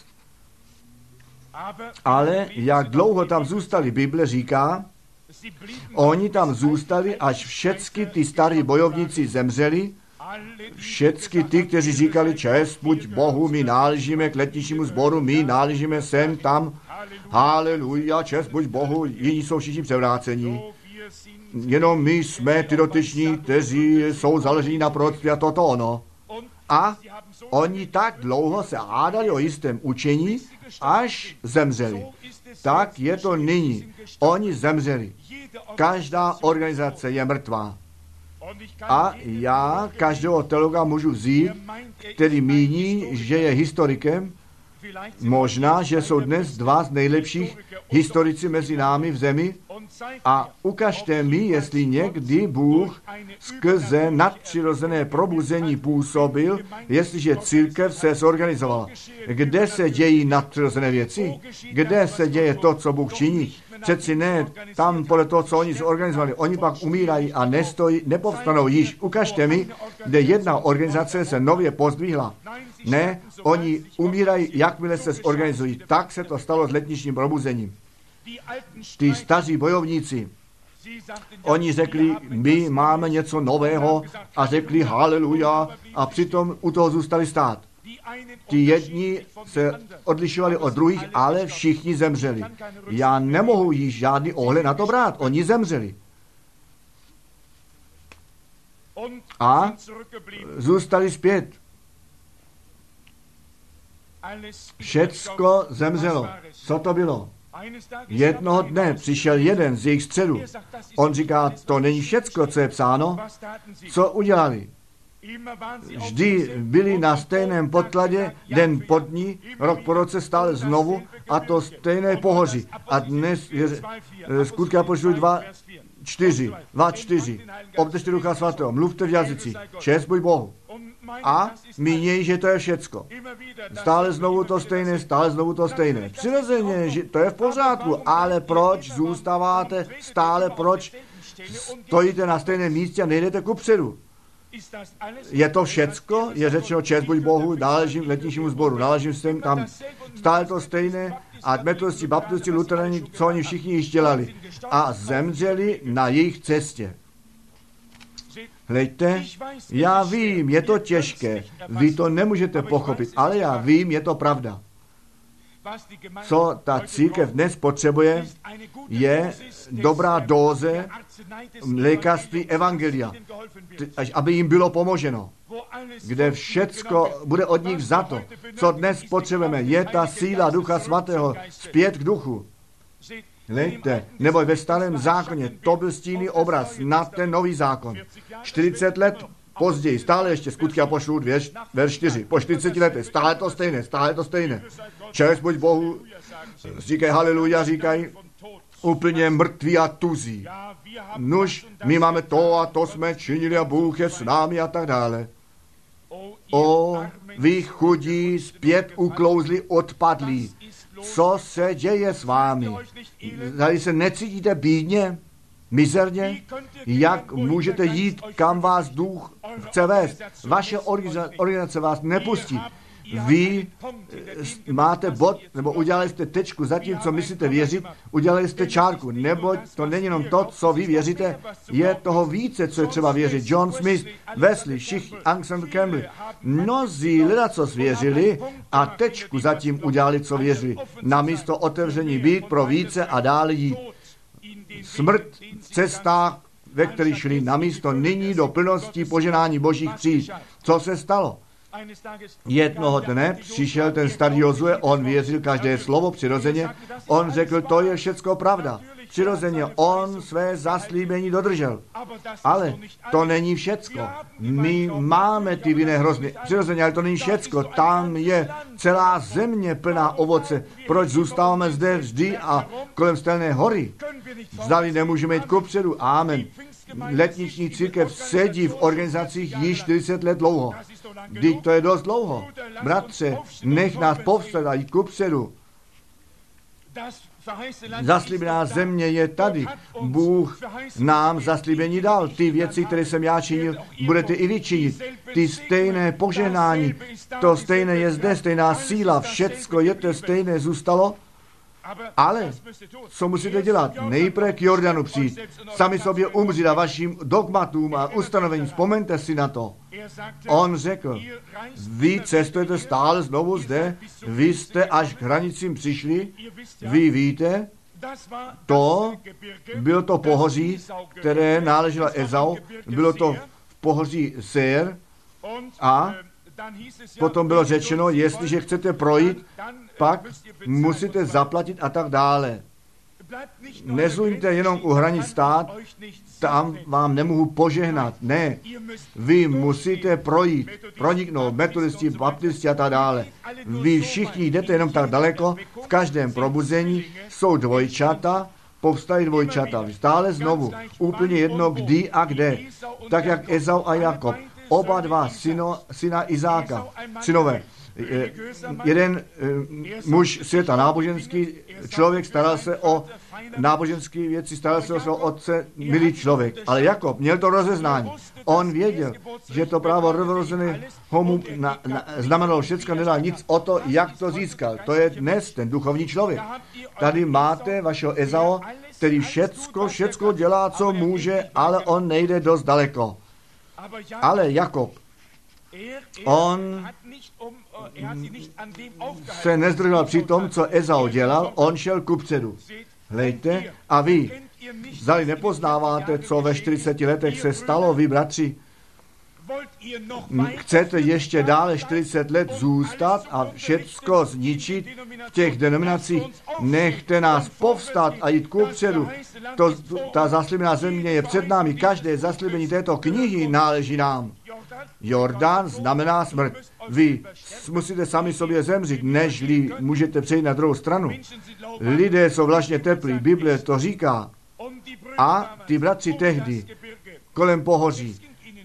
ale jak dlouho tam zůstali, Bible říká, oni tam zůstali, až všechny ty starí bojovníci zemřeli, všechny ty, kteří říkali, čest buď Bohu, my náležíme k letničnímu sboru, my náležíme sem, tam, haleluja, čest buď Bohu, jiní jsou všichni převrácení. Jenom my jsme ty dotyční, kteří jsou založeni na proroctví a toto ono. A oni tak dlouho se hádali o jistém učení, až zemřeli. Tak je to nyní. Oni zemřeli. Každá organizace je mrtvá. A já každého teologa můžu vzít, který míní, že je historikem. Možná, že jsou dnes dva z nejlepších historici mezi námi v zemi a ukažte mi, jestli někdy Bůh skrze nadpřirozené probuzení působil, jestliže církev se zorganizovala. Kde se dějí nadpřirozené věci? Kde se děje to, co Bůh činí? Přeci ne, tam podle toho, co oni zorganizovali. Oni pak umírají a nestojí, nepovstanou již. Ukažte mi, kde jedna organizace se nově pozdvihla. Ne, oni umírají, jakmile se zorganizují. Tak se to stalo s letničním probuzením. Ty staří bojovníci, oni řekli, my máme něco nového a řekli haleluja a přitom u toho zůstali stát. Ti jedni se odlišovali od druhých, ale všichni zemřeli. Já nemohu již žádný ohled na to brát. Oni zemřeli. A zůstali zpět. Všecko zemřelo. Co to bylo? Jednoho dne přišel jeden z jejich středu. On říká, to není všecko, co je psáno. Co udělali? Vždy byli na stejném podkladě, den po dní, rok po roce stále znovu a to stejné pohoří. A dnes je Skutky apoštolů dva, čtyři, dva, čtyři. Obdržte Ducha Svatého, mluvte v jazycích, čest buď Bohu. A míněj, že to je všecko. Stále znovu to stejné, stále znovu to stejné. Přirozeně, že to je v pořádku, ale proč zůstáváte stále, proč stojíte na stejném místě a nejdete kupředu? Je to všecko? Je řečeno čest buď Bohu, náležím letničnímu sboru, náležím s tím tam stále to stejné a metodisti, baptisti, luterani, co oni všichni již dělali a zemřeli na jejich cestě. Hleďte, já vím, je to těžké, vy to nemůžete pochopit, ale já vím, je to pravda. Co ta církev dnes potřebuje, je dobrá dóze lékařství evangelia, aby jim bylo pomoženo. Kde všecko bude od nich vzato. Co dnes potřebujeme, je ta síla Ducha Svatého zpět k duchu. Hleďte, nebo ve starém zákoně, to byl stínný obraz na ten nový zákon. čtyřicet let později, stále ještě Skutky apoštolů, verš čtyři, po čtyřiceti letech, stále to stejné, stále to stejné. Čest buď Bohu, říkají haleluja, říkají úplně mrtví a tuzí. Nuž, my máme to a to jsme činili a Bůh je s námi a tak dále. O, vy chudí, zpět uklouzli, odpadlí. Co se děje s vámi? Tady se necítíte bídně, mizerně? Jak můžete jít, kam vás duch chce vést? Vaše organizace vás nepustí. Vy máte bod, nebo udělali jste tečku za tím, co myslíte věřit, udělali jste čárku, neboť to není jenom to, co vy věříte, je toho více, co je třeba věřit. John Smith, Wesley, všichni, Alexander Campbell, mnozí lidé, co věřili a tečku za tím udělali, co věřili. Namísto otevření být pro více a dále jít. Smrt v cestách, ve kterých šli, namísto nyní do plnosti poženání Božích přijít. Co se stalo? Jednoho dne přišel ten starý Jozue, on věřil každé slovo přirozeně, on řekl, to je všecko pravda. Přirozeně on své zaslíbení dodržel. Ale to není všecko. My máme ty vinné hrozny. Přirozeně, ale to není všecko. Tam je celá země plná ovoce. Proč zůstáváme zde vždy a kolem Stelné hory? Zdali nemůžeme jít kupředu. Amen. Letniční církev sedí v organizacích již čtyřicet let dlouho. Vždyť to je dost dlouho. Bratře, nech nás povstat a jít kupředu. Zaslíbená země je tady. Bůh nám zaslíbení dal. Ty věci, které jsem já činil, budete i vy činit. Ty stejné požehnání, to stejné je zde, stejná síla, všecko je to stejné zůstalo. Ale co musíte dělat? Nejprve k Jordanu přijít. Sami sobě umřít a vašim dogmatům a ustanovením. Vzpomeňte si na to. On řekl, vy cestujete stále znovu zde, vy jste až k hranicím přišli, vy víte, to bylo to pohoří, které náleželo Ezau, bylo to v pohoří Seir a potom bylo řečeno, jestliže chcete projít, pak musíte zaplatit a tak dále. Nezůjte jenom u hranic stát, tam vám nemohu požehnat. Ne, vy musíte projít, proniknout, metodisti, baptisti a tak dále. Vy všichni jdete jenom tak daleko, v každém probuzení jsou dvojčata, povstají dvojčata, stále znovu, úplně jedno kdy a kde, tak jak Ezau a Jakob. Oba dva syno, syna Izáka, synové. jeden muž světa náboženský člověk staral se o náboženské věci, staral se o svého otce, milý člověk. Ale Jakob měl to rozeznání. On věděl, že to právo rozerozené homu na, na, znamenalo všecko, nedal nic o to, jak to získal. To je dnes ten duchovní člověk. Tady máte vašeho Ezau, který všecko, všecko dělá, co může, ale on nejde dost daleko. Ale Jakob, on se nezdržel při tom, co Ezau dělal, on šel kupředu. Hlejte, a vy, zdali nepoznáváte, co ve čtyřiceti letech se stalo, vy bratři, chcete ještě dále čtyřicet let zůstat a všecko zničit v těch denominacích, nechte nás povstat a jít kupředu. To, ta zaslíbená země je před námi, každé zaslíbení této knihy náleží nám. Jordán znamená smrt. Vy musíte sami sobě zemřít, nežli můžete přejít na druhou stranu. Lidé jsou vlastně teplí, Bible to říká. A ty bratři tehdy kolem pohoří,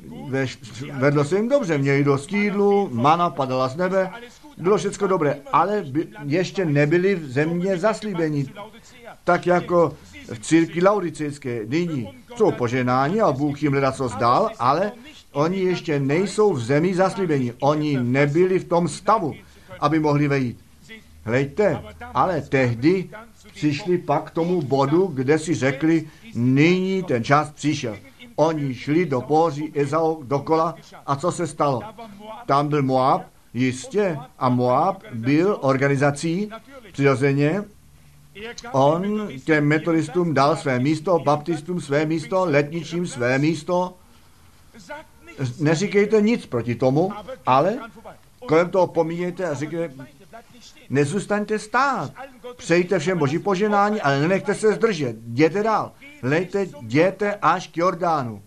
vedlo se jim dobře, měli dost jídlu, mana padala z nebe, bylo všechno dobré, ale by, ještě nebyli v země zaslíbení. Tak jako v církvi laudicejské nyní jsou poženáni a Bůh jim hledá co zdál, ale oni ještě nejsou v zemi zaslíbení. Oni nebyli v tom stavu, aby mohli vejít. Hlejte, ale tehdy přišli pak k tomu bodu, kde si řekli, nyní ten čas přišel. Oni šli do pohoří Ezau dokola a co se stalo? Tam byl Moab, jistě, a Moab byl organizací, přirozeně. On těm metodistům dal své místo, baptistům své místo, letničím své místo. Neříkejte nic proti tomu, ale kolem toho pomínějte a říkejte, nezůstaňte stát. Přejte všem boží poženání, ale nenechte se zdržet. Jděte dál. Lejte, jděte až k Jordánu.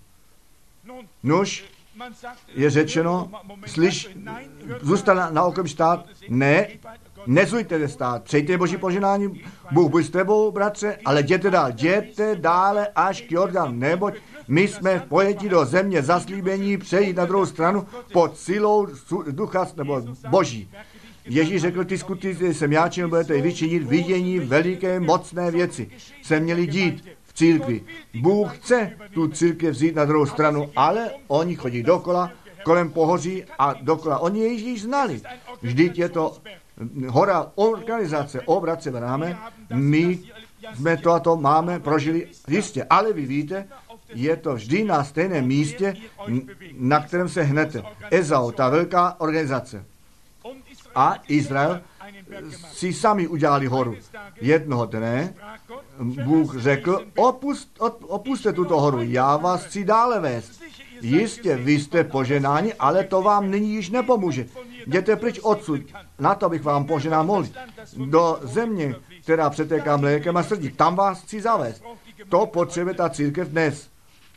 Nuž, je řečeno, slyš, zůstal na, na okom stát, ne, nezujte stát, přejte boží poženání, Bůh buď s tebou, bratře, ale jděte dál, jděte dále až k Jordánu, neboť my jsme v pojetí do země zaslíbení přejít na druhou stranu pod silou ducha nebo boží. Ježíš řekl, ty skutky jsem já činil, budete vyčinit vidění veliké, mocné věci. Se měli dít v církvi. Bůh chce tu církev vzít na druhou stranu, ale oni chodí dokola, kolem pohoří a dokola. Oni je již znali. Vždyť je to hora organizace, obrat se bráme, my jsme to a to máme, prožili, jistě, ale vy víte, je to vždy na stejném místě, na kterém se hnete. Ezau, ta velká organizace. A Izrael si sami udělali horu. Jednoho dne Bůh řekl, opust, opuste tuto horu, já vás chci dále vést. Jistě, vy jste poženáni, ale to vám nyní již nepomůže. Jděte pryč odsud, na to bych vám poženál mohl. Do země, která přetéká mlékem a srdí, tam vás chci zavést. To potřebuje ta církev dnes.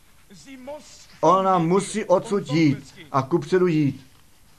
Ona musí odsud jít a kupředu jít.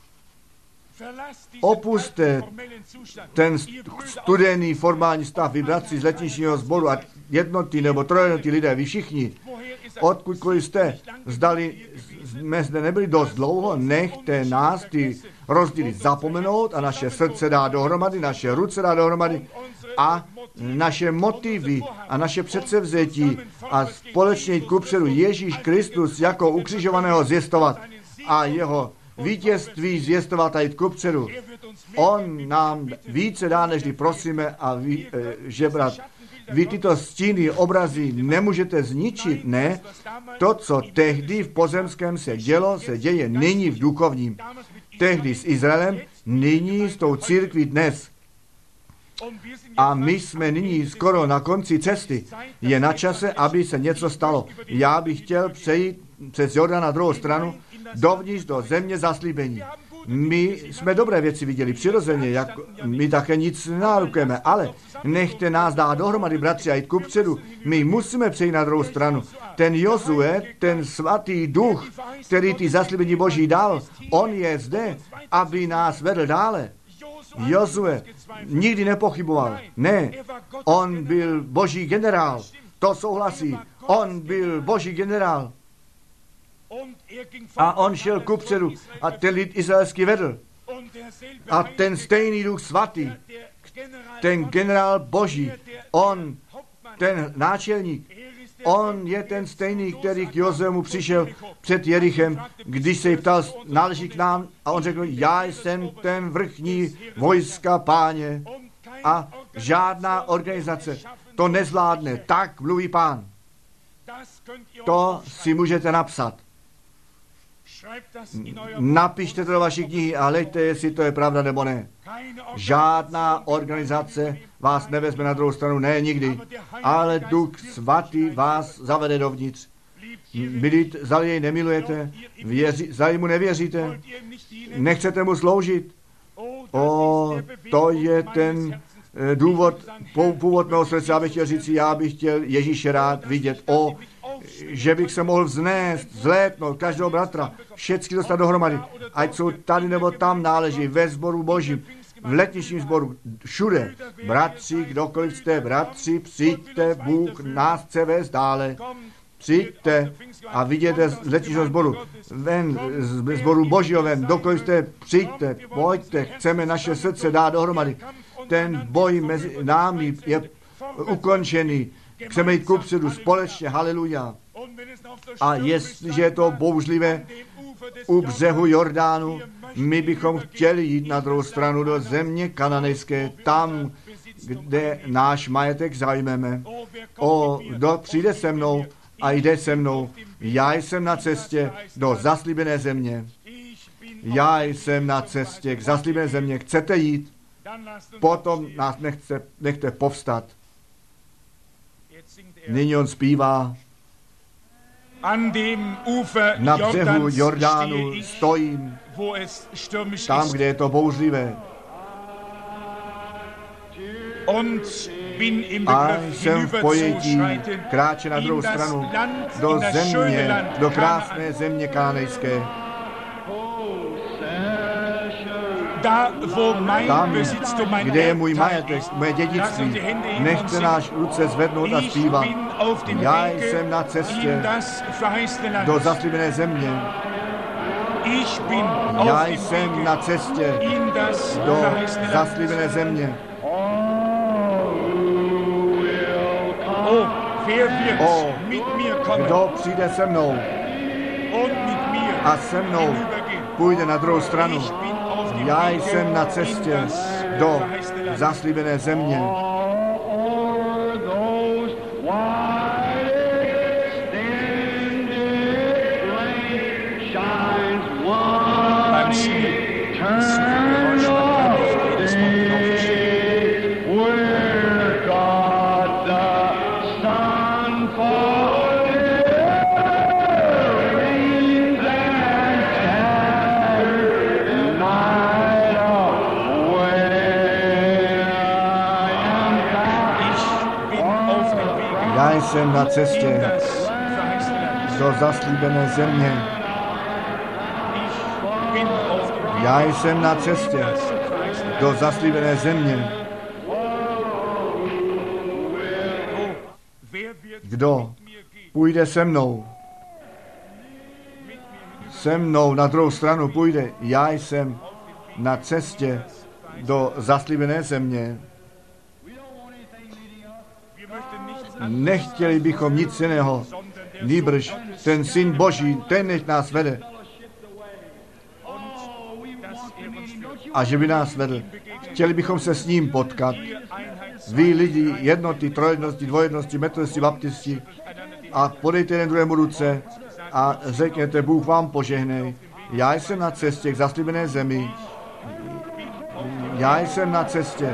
Opuste ten studený formální stav, vy bratři z letničního sboru a jednotí nebo trojenotí lidé, vy všichni, odkudkoliv jste, zdali jsme zde nebyli dost dlouho, nechte nás ty rozdíly zapomenout a naše srdce dá dohromady, naše ruce dá dohromady a naše motivy a naše předsevzetí a společně jít kupředu Ježíš Kristus jako ukřižovaného zvěstovat a jeho vítězství zvěstovat a jít kupředu. On nám více dá, než prosíme a ví, e, žebrat. Vy tyto stíny, obrazy nemůžete zničit, ne. To, co tehdy v pozemském se dělo, se děje nyní v duchovním. Tehdy s Izraelem, nyní s tou církví dnes. A my jsme nyní skoro na konci cesty. Je na čase, aby se něco stalo. Já bych chtěl přejít přes Jordán na druhou stranu, dovnitř do země zaslíbení. My jsme dobré věci viděli přirozeně, jak my také nic nenárukujeme, ale nechte nás dát dohromady, bratři, a jít kupředu. My musíme přejít na druhou stranu. Ten Jozue, ten svatý duch, který ty zaslíbení Boží dal, on je zde, aby nás vedl dále. Jozue nikdy nepochyboval. Ne, on byl Boží generál. To souhlasí. On byl Boží generál. A on šel kupředu a ten lid izraelský vedl. A ten stejný Duch Svatý, ten generál Boží, on, ten náčelník, on je ten stejný, který k Jozemu přišel před Jerichem, když se jí ptal, náleží k nám, a on řekl, já jsem ten vrchní vojska Páně a žádná organizace to nezvládne. Tak mluví Pán. To si můžete napsat. Napište to do vaší knihy a hleďte, jestli to je pravda nebo ne. Žádná organizace vás nevezme na druhou stranu, ne nikdy, ale Duch Svatý vás zavede dovnitř. Milí, zda jej nemilujete, věři, zda mu nevěříte, nechcete mu sloužit. O, to je ten důvod, původ mého srdce, abych chtěl říct, já bych chtěl Ježíše rád vidět. O, že bych se mohl vznést, vzlétnout každého bratra, všechny dostat dohromady, ať jsou tady nebo tam náleží, ve sboru Božím, v letničním sboru, všude. Bratři, kdokoliv jste, bratři, přijďte, Bůh nás chce vést dále. Přijďte a viděte z letničního sboru, ven, z sboru Božího ven, kdokoliv jste, přijďte, pojďte, chceme naše srdce dát dohromady. Ten boj mezi námi je ukončený. Chceme jít kupředu společně, haleluja. A jestliže je to bouřlivé u břehu Jordánu, my bychom chtěli jít na druhou stranu do země kananejské, tam, kde náš majetek zajmeme. O, kdo přijde se mnou a jde se mnou, já jsem na cestě do zaslíbené země. Já jsem na cestě k zaslíbené země. Chcete jít? Potom nás nechce, nechte povstat. Nyní on zpívá. Na břehu Jordánu stojím, tam, kde je to bouřlivé. A jsem v pojetí kráče na druhou stranu do země, do krásné země kananejské. Tam, kde je můj majetek, moje dědictví, nechte náš ruce zvednout a zpívat. Já jsem na cestě do zaslíbené země. Já jsem na cestě do zaslíbené země. O, kdo přijde se mnou a se mnou půjde na druhou stranu. Já jsem na cestě do zaslíbené země. Já jsem na cestě do zaslíbené země. Já jsem na cestě do zaslíbené země. Kdo půjde se mnou? Se mnou na druhou stranu půjde. Já jsem na cestě do zaslíbené země. Nechtěli bychom nic jiného, nýbrž ten Syn Boží, ten nech nás vede. A že by nás vedl. Chtěli bychom se s ním potkat. Vy lidi jednoty, trojednosti, dvojednosti, metodisti, baptisti a podejte jeden druhému ruce a řekněte, Bůh vám požehnej. Já jsem na cestě k zaslíbené zemi. Já jsem na cestě.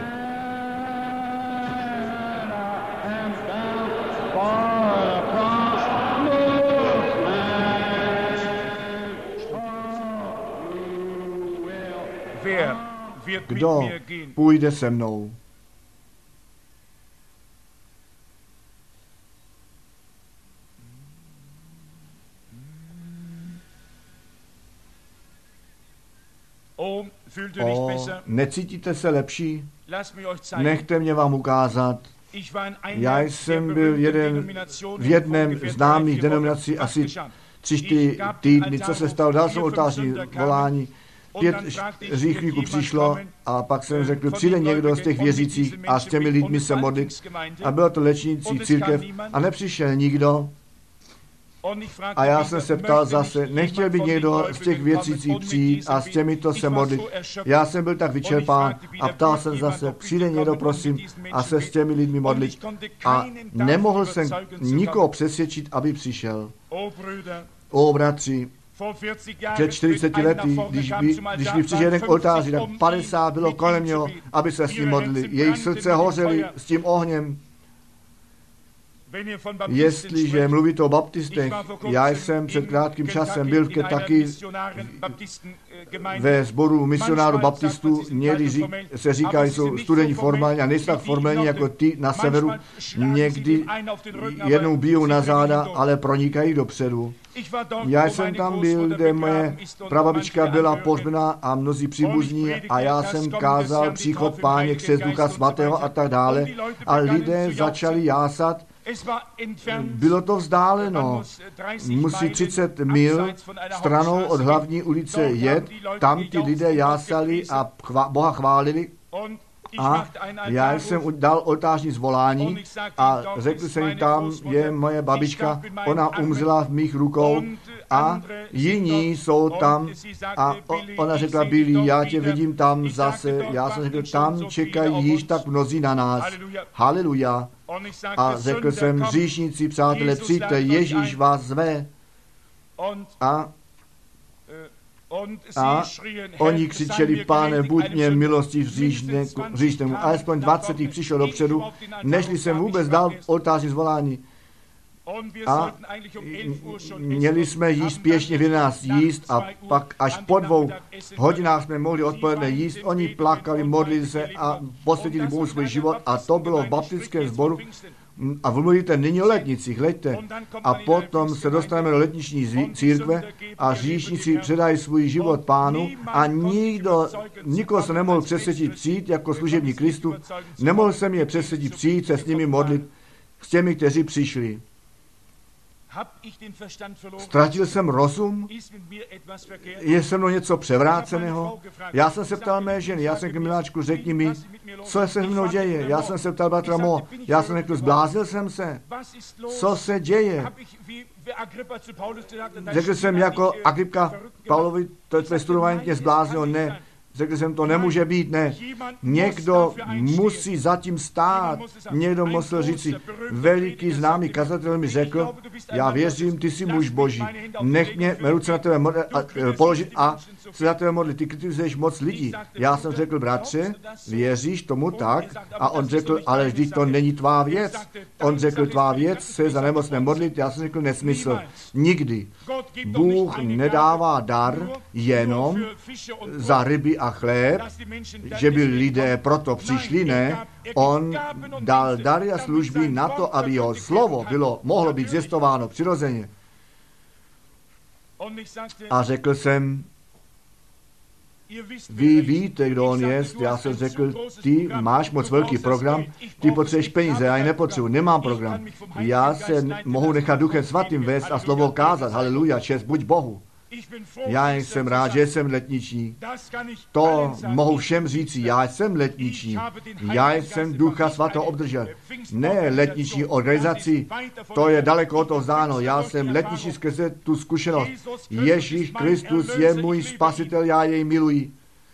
Kdo půjde se mnou? O, necítíte se lepší? Nechte mě vám ukázat. Já jsem byl jeden v jednom známých denominací asi tři, čtyři týdny, co se stalo, dal jsem oltářní volání. pět hříchníků přišlo a pak jsem řekl, přijde někdo z těch věřících a s těmi lidmi se modlit. A bylo to lečnící církev a nepřišel nikdo. A já jsem se ptal zase, nechtěl by někdo z těch věřících přijít a s těmito se modlit. Já jsem byl tak vyčerpán a ptal jsem zase, přijde někdo, prosím, a se s těmi lidmi modlit. A nemohl jsem nikoho přesvědčit, aby přišel. O bratři, před čtyřiceti lety, když by, když by přišel jeden k oltáři, tak padesát bylo kolem něho, aby se s ním modlili. Jejich srdce hořely s tím ohněm. Jestliže mluvíte o baptistech, já jsem před krátkým časem byl v Kentucky ve sboru misionářů baptistů, někdy řík, se říká, že jsou studenti formální a nejsou tak formální jako ty na severu. Někdy jednou bijou na záda, ale pronikají dopředu. Já jsem tam byl, kde moje prababička byla pohřbená a mnozí příbuzní a já jsem kázal příchod Páně, křest Ducha Svatého a tak dále a lidé začali jásat. Bylo to vzdáleno. Musí třicet mil stranou od hlavní ulice jet. Tam ty lidé jásali a chvá, Boha chválili. A já jsem dal oltářní zvolání a řekl jsem, tam je moje babička, ona umřela v mých rukou a jiní jsou tam a ona řekla, Billy, já tě vidím tam zase. Já jsem řekl, tam čekají již tak mnozí na nás. Haleluja. A řekl jsem, hříšníci, přátelé, přijďte, Ježíš vás zve. A A oni křičeli, Páne, buď mě milostiv hříšnému. Alespoň dvacet jich přišlo dopředu, nežli jsem vůbec dal oltářní zvolání. A měli jsme jíst spěšně v jedenáct jíst a pak až po dvou hodinách jsme mohli odpoledne jíst. Oni plakali, modlili se a posvětili Bohu svůj život a to bylo v baptistickém sboru. A vy mluvíte nyní o letnicích, hleďte. A potom se dostaneme do letniční církve a hříšníci předají svůj život Pánu a nikdo, nikoho se nemohl přesvědčit přijít jako služební Kristu. Nemohl jsem je přesvědčit přijít se s nimi modlit, s těmi, kteří přišli. Ztratil jsem rozum? Je se mnou něco převráceného? Já jsem se ptal mé ženy, já jsem k miláčku, řekni mi, co se mnou děje. Já jsem se ptal bratra Mo, já jsem řekl, zbláznil jsem se. Co se děje? Řekl jsem jako Agripka Pavlovi, to je tvé studování mě zbláznilo, ne. Řekl jsem, to nemůže být, ne. Někdo musí zatím stát. Někdo musel říci, veliký známý kazatel mi řekl, já věřím, ty jsi muž Boží. Nech mě ruce na tebe modlit, a, položit a se za tebe modlit. Ty kritizuješ moc lidí. Já jsem řekl, bratře, věříš tomu tak? A on řekl, ale vždyť to není tvá věc. On řekl, tvá věc se za nemocné modlit. Já jsem řekl, nesmysl. Nikdy. Bůh nedává dar jenom za ryby a chléb, že by lidé proto přišli, ne. On dal dary a služby na to, aby jeho slovo bylo, mohlo být zjistováno přirozeně. A řekl jsem, vy víte, kdo on je. Já jsem řekl, ty máš moc velký program, ty potřebuješ peníze, já ji nepotřebuji, nemám program. Já se mohu nechat Duchem Svatým vést a slovo kázat, haleluja, čest buď Bohu. Já jsem rád, že jsem letniční. To mohu všem říci, já jsem letniční. Já jsem Ducha Svatého obdržel. Ne letniční organizaci, to je daleko od toho vzdáno. Já jsem letniční skrze tu zkušenost. Ježíš Kristus je můj spasitel, já jej miluji.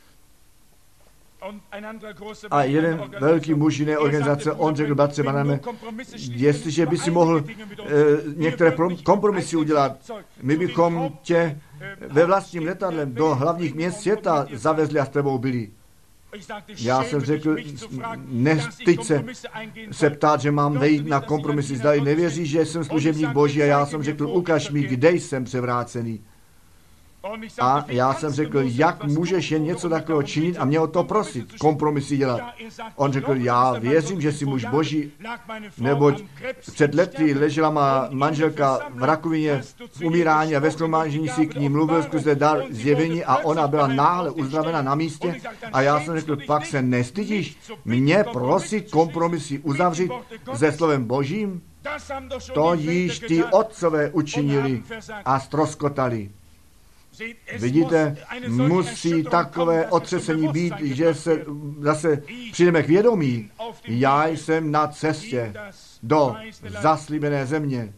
A jeden velký muž jiné organizace, on řekl, bratře Branhame, jestliže by si mohl e, některé kompromisy udělat, my bychom tě ve vlastním letadlem do hlavních měst světa zavezli a s tebou byli. Já jsem řekl, nestyď se, se ptát, že mám vejít na kompromisy, zdali nevěří, že jsem služebník Boží a já jsem řekl, ukaž mi, kde jsem převrácený. A já jsem řekl, jak můžeš jen něco takového činit a mě o to prosit, kompromisy dělat. On řekl, já věřím, že jsi muž Boží, neboť před lety ležela má manželka v rakovině v umírání a ve shromáždění si k ní mluvil skrze dar zjevení a ona byla náhle uzdravena na místě. A já jsem řekl, pak se nestydíš mě prosit kompromisy uzavřít se slovem Božím? To již ty otcové učinili a ztroskotali. Vidíte, musí takové otřesení být, že se zase přijdeme k vědomí. Já jsem na cestě do zaslíbené země.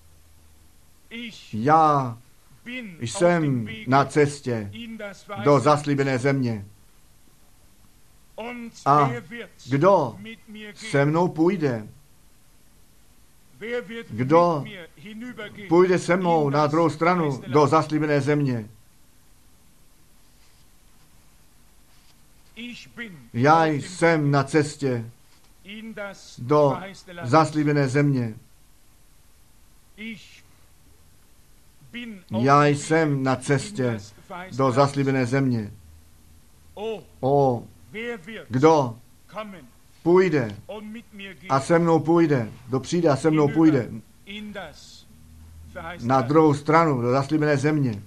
Já jsem na cestě do zaslíbené země. A kdo se mnou půjde? Kdo půjde se mnou na druhou stranu do zaslíbené země? Já jsem na cestě do zaslíbené země. Já jsem na cestě do zaslíbené země. O, kdo půjde a se mnou půjde, kdo přijde a se mnou půjde na druhou stranu do zaslíbené země.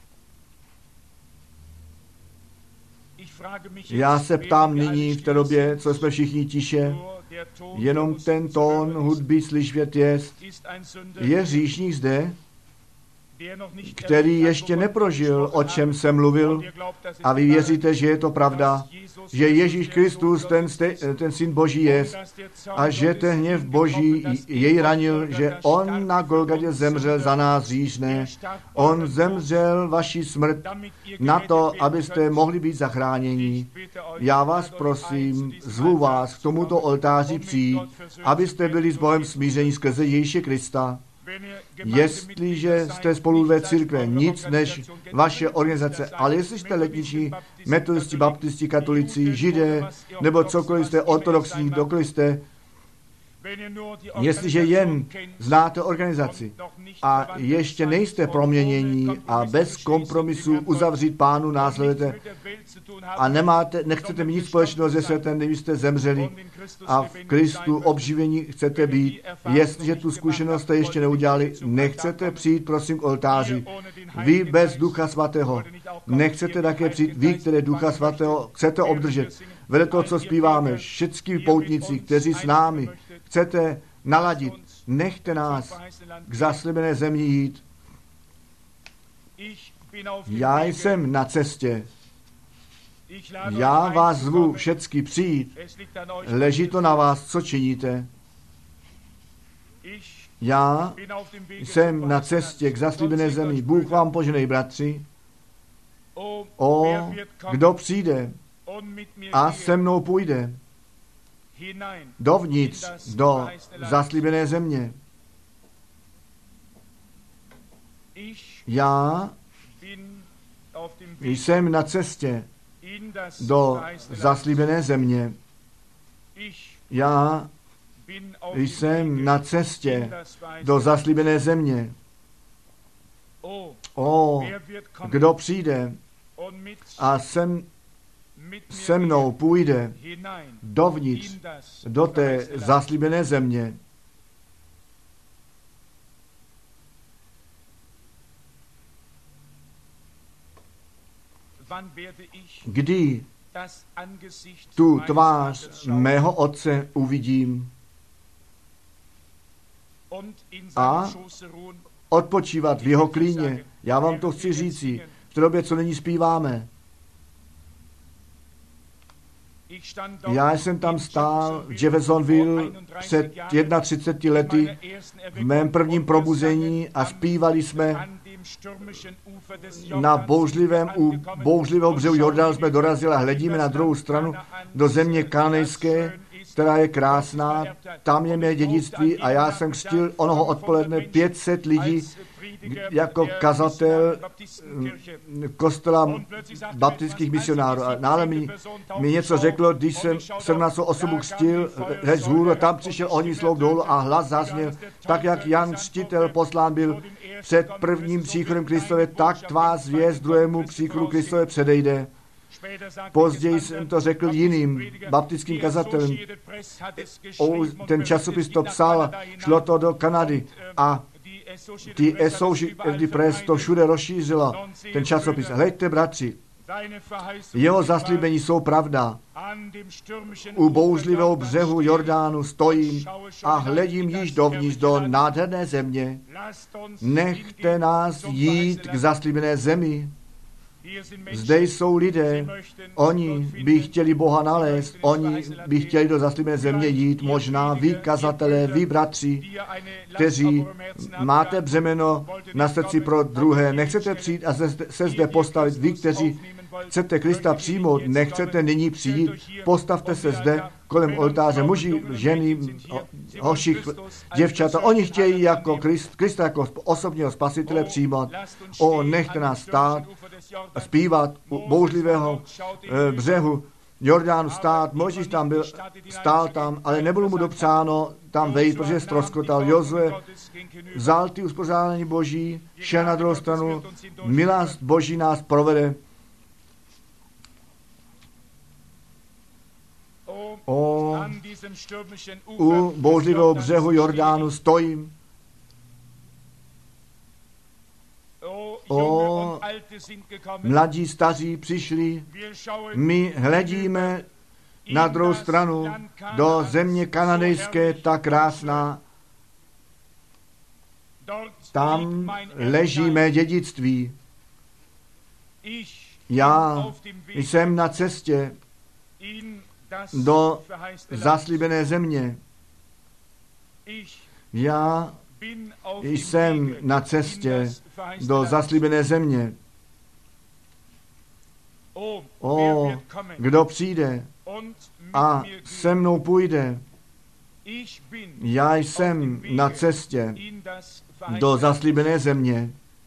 Já se ptám nyní v té době, co jsme všichni tiše, jenom ten tón hudby slyšet jest. Je hříšník zde, který ještě neprožil, o čem jsem mluvil, a vy věříte, že je to pravda, že Ježíš Kristus, ten, ten syn Boží jest, a že ten hněv Boží jej ranil, že on na Golgatě zemřel za nás hříšné. On zemřel vaši smrt na to, abyste mohli být zachráněni. Já vás prosím, zvu vás k tomuto oltáři přijít, abyste byli s Bohem smíření skrze Ježíše Krista. Jestliže jste spolu ve církve, nic než vaše organizace, ale jestli jste letniční, metodisti, baptisti, katolici, židé, nebo cokoliv jste, ortodoxní, dokoliv jste, jestliže jen znáte organizaci a ještě nejste proměnění a bez kompromisu uzavřít Pánu následujete a nemáte, nechcete mít nic společného se světem, než jste zemřeli a v Kristu obživení chcete být, jestliže tu zkušenost jste ještě neudělali, nechcete přijít, prosím, k oltáři. Vy bez Ducha Svatého nechcete také přijít, vy, které Ducha Svatého chcete obdržet. Vedle toho, co zpíváme, všichni poutníci, kteří s námi chcete naladit, nechte nás k zaslíbené zemi jít. Já jsem na cestě. Já vás zvu všecky přijít. Leží to na vás, co činíte. Já jsem na cestě k zaslíbené zemi. Bůh vám poženej, bratři. O, kdo přijde a se mnou půjde dovnitř do zaslíbené země. Já jsem na cestě do zaslíbené země. Já jsem na cestě do zaslíbené země. O, kdo přijde a sem, se mnou půjde dovnitř do té zaslíbené země. Kdy tu tvář mého Otce uvidím a odpočívat v jeho klíně. Já vám to chci říci, v té době, co nyní zpíváme. Já jsem tam stál v Jeffersonville před třiceti jednou lety v mém prvním probuzení a zpívali jsme na bouřlivém, u bouřlivého břehu Jordánu jsme dorazili a hledíme na druhou stranu do země kanejské, která je krásná, tam je mé dědictví a já jsem křtil onoho odpoledne pět set lidí jako kazatel kostela baptických misionárů. A náhle mi, mi něco řeklo, když jsem sedmnáctou osobu křtil, řeč z hůru, tam přišel ohní sloup dolů a hlas zazněl, tak jak Jan Křtitel poslán byl před prvním příchodem Kristove, tak tvá zvěst druhému příchodu Kristove předejde. Později jsem to řekl jiným baptickým kazatelům. Ten časopis to psal, šlo to do Kanady a ty Associated Press to všude rozšířila, ten časopis. Hleďte, bratři, jeho zaslíbení jsou pravda. U bouřlivého břehu Jordánu stojím a hledím již dovnitř do nádherné země. Nechte nás jít k zaslíbené zemi. Zde jsou lidé, oni by chtěli Boha nalézt, oni by chtěli do zaslíbené země jít, možná vy kazatelé, vy bratři, kteří máte břemeno na srdci pro druhé, nechcete přijít a se zde postavit, vy, kteří chcete Krista přijmout, nechcete nyní přijít, postavte se zde kolem oltáře, muži, ženy, hoši, děvčata, oni chtějí jako Krist, Krista jako osobního spasitele přijímat. O, nechte nás stát, zpívat u bouřlivého e, břehu Jordánu stát. Mojžíš tam byl, stál tam, ale nebylo mu dopřáno tam vejít, protože ztroskotal. Jozue vzal ty uspořádání Boží, šel na druhou stranu, milost Boží nás provede. O, u bouřlivého břehu Jordánu stojím. O, mladí, staří přišli, my hledíme na druhou stranu do země kananejské, tak krásná. Tam leží mé dědictví. Já jsem na cestě do zaslíbené země. Já jsem na cestě do zaslíbené země. O, kdo přijde a se mnou půjde, já jsem na cestě do zaslíbené země.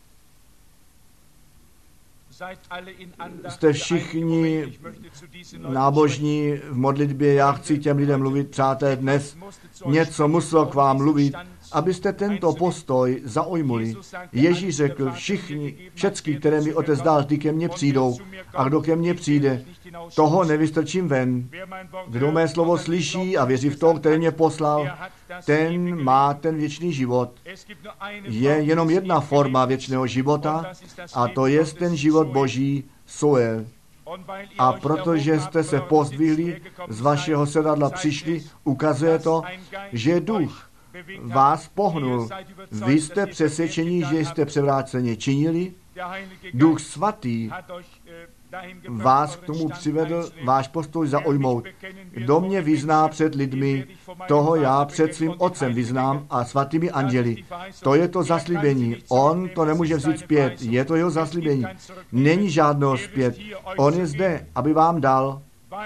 Jste všichni nábožní v modlitbě, já chci těm lidem mluvit, přátelé, dnes něco muselo k vám mluvit, abyste tento postoj zaujmuli. Ježíš řekl, všichni, všecky, které mi otec dal, ty ke mně přijdou, a kdo ke mně přijde, toho nevystrčím ven. Kdo mé slovo slyší a věří v to, který mě poslal, ten má ten věčný život. Je jenom jedna forma věčného života, a to je ten život Boží, Soel. A protože jste se pozdvihli, z vašeho sedadla přišli, ukazuje to, že duch vás pohnul. Vy jste přesvědčení, že jste převráceně činili. Duch svatý vás k tomu přivedl, váš postoj zaujmout. Kdo mě vyzná před lidmi, toho já před svým otcem vyznám a svatými anděli. To je to zaslíbení. On to nemůže vzít zpět. Je to jeho zaslíbení. Není žádného zpět. On je zde, aby vám dal.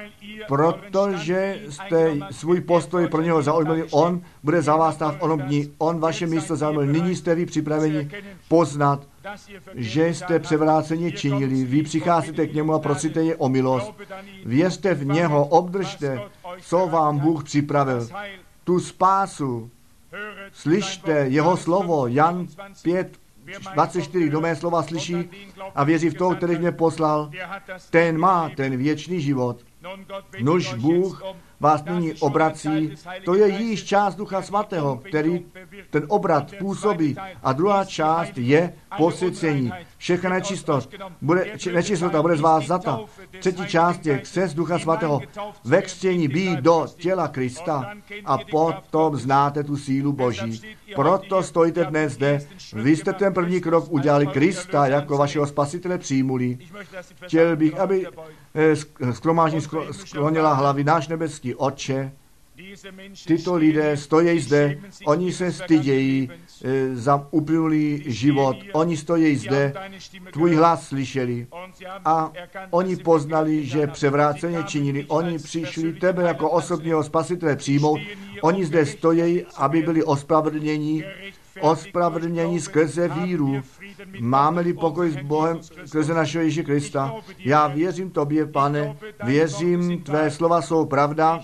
Protože jste svůj postoj pro něho zaujmuli, on bude za vás stát v onom dní, on vaše místo zaujmul. Nyní jste vy připraveni poznat, že jste převráceně činili. Vy přicházíte k němu a prosíte je o milost. Věřte v něho, obdržte, co vám Bůh připravil. Tu spásu. Slyšte jeho slovo. Jan pět dvacet čtyři, kdo mé slova slyší a věří v toho, který mě poslal, ten má ten věčný život. Nož Bůh vás nyní obrací, to je již část Ducha Svatého, který ten obrat působí. A druhá část je posvěcení. Všechna nečistost, bude, nečistota bude z vás zata. Třetí část je křest Ducha Svatého. Ve křtění být do těla Krista a potom znáte tu sílu Boží. Proto stojíte dnes zde. Vy jste ten první krok udělali, Krista jako vašeho spasitele přijmuli. Chtěl bych, aby shromáždění sklonila hlavy. Náš nebeský Otče, tyto lidé stojí zde, oni se stydějí e, za uplynulý život, oni stojí zde, tvůj hlas slyšeli a oni poznali, že převráceně činili, oni přišli tebe jako osobního spasitele přijmout, oni zde stojí, aby byli ospravedlněni, ospravedlnění skrze víru. Máme-li pokoj s Bohem skrze našeho Ježíše Krista? Já věřím tobě, Pane, věřím, tvé slova jsou pravda.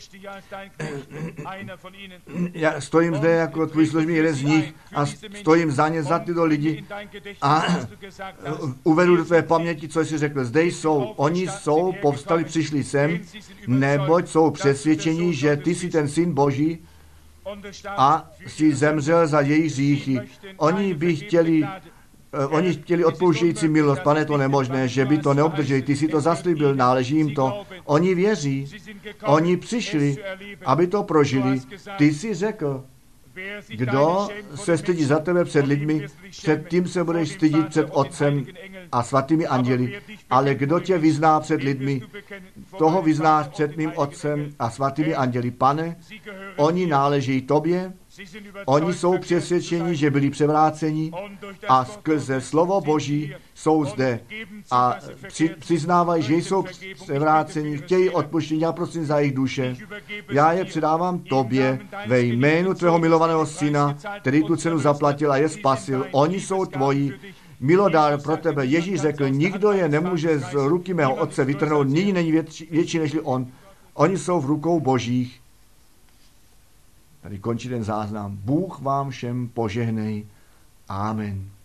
Já stojím zde jako tvůj služebník, jeden z nich, a stojím za ně, za tyto lidi a uvedu do tvé paměti, co jsi řekl. Zde jsou, oni jsou, povstali, přišli sem, neboť jsou přesvědčení, že ty jsi ten Syn Boží, a si zemřel za jejich hříchy. Oni by chtěli, oni chtěli odpouštějící milost. Pane, to nemožné, že by to neobdrželi. Ty si to zaslíbil, náleží jim to. Oni věří. Oni přišli, aby to prožili. Ty jsi řekl, Kdo se stydí za tebe před lidmi, před tím se budeš stydit před Otcem a svatými anděli. Ale kdo tě vyzná před lidmi, toho vyznáš před mým Otcem a svatými anděli. Pane, oni náleží tobě, oni jsou přesvědčeni, že byli převráceni a skrze slovo Boží jsou zde a při, přiznávají, že jsou převráceni, chtějí odpuštění. Já prosím za jejich duše. Já je předávám tobě ve jménu tvého milovaného syna, který tu cenu zaplatil a je spasil. Oni jsou tvoji. Milodár pro tebe. Ježíš řekl, nikdo je nemůže z ruky mého Otce vytrhnout, nyní není větší, větší než on. Oni jsou v rukou Božích. Tady končí ten záznam. Bůh vám všem požehnej. Amen.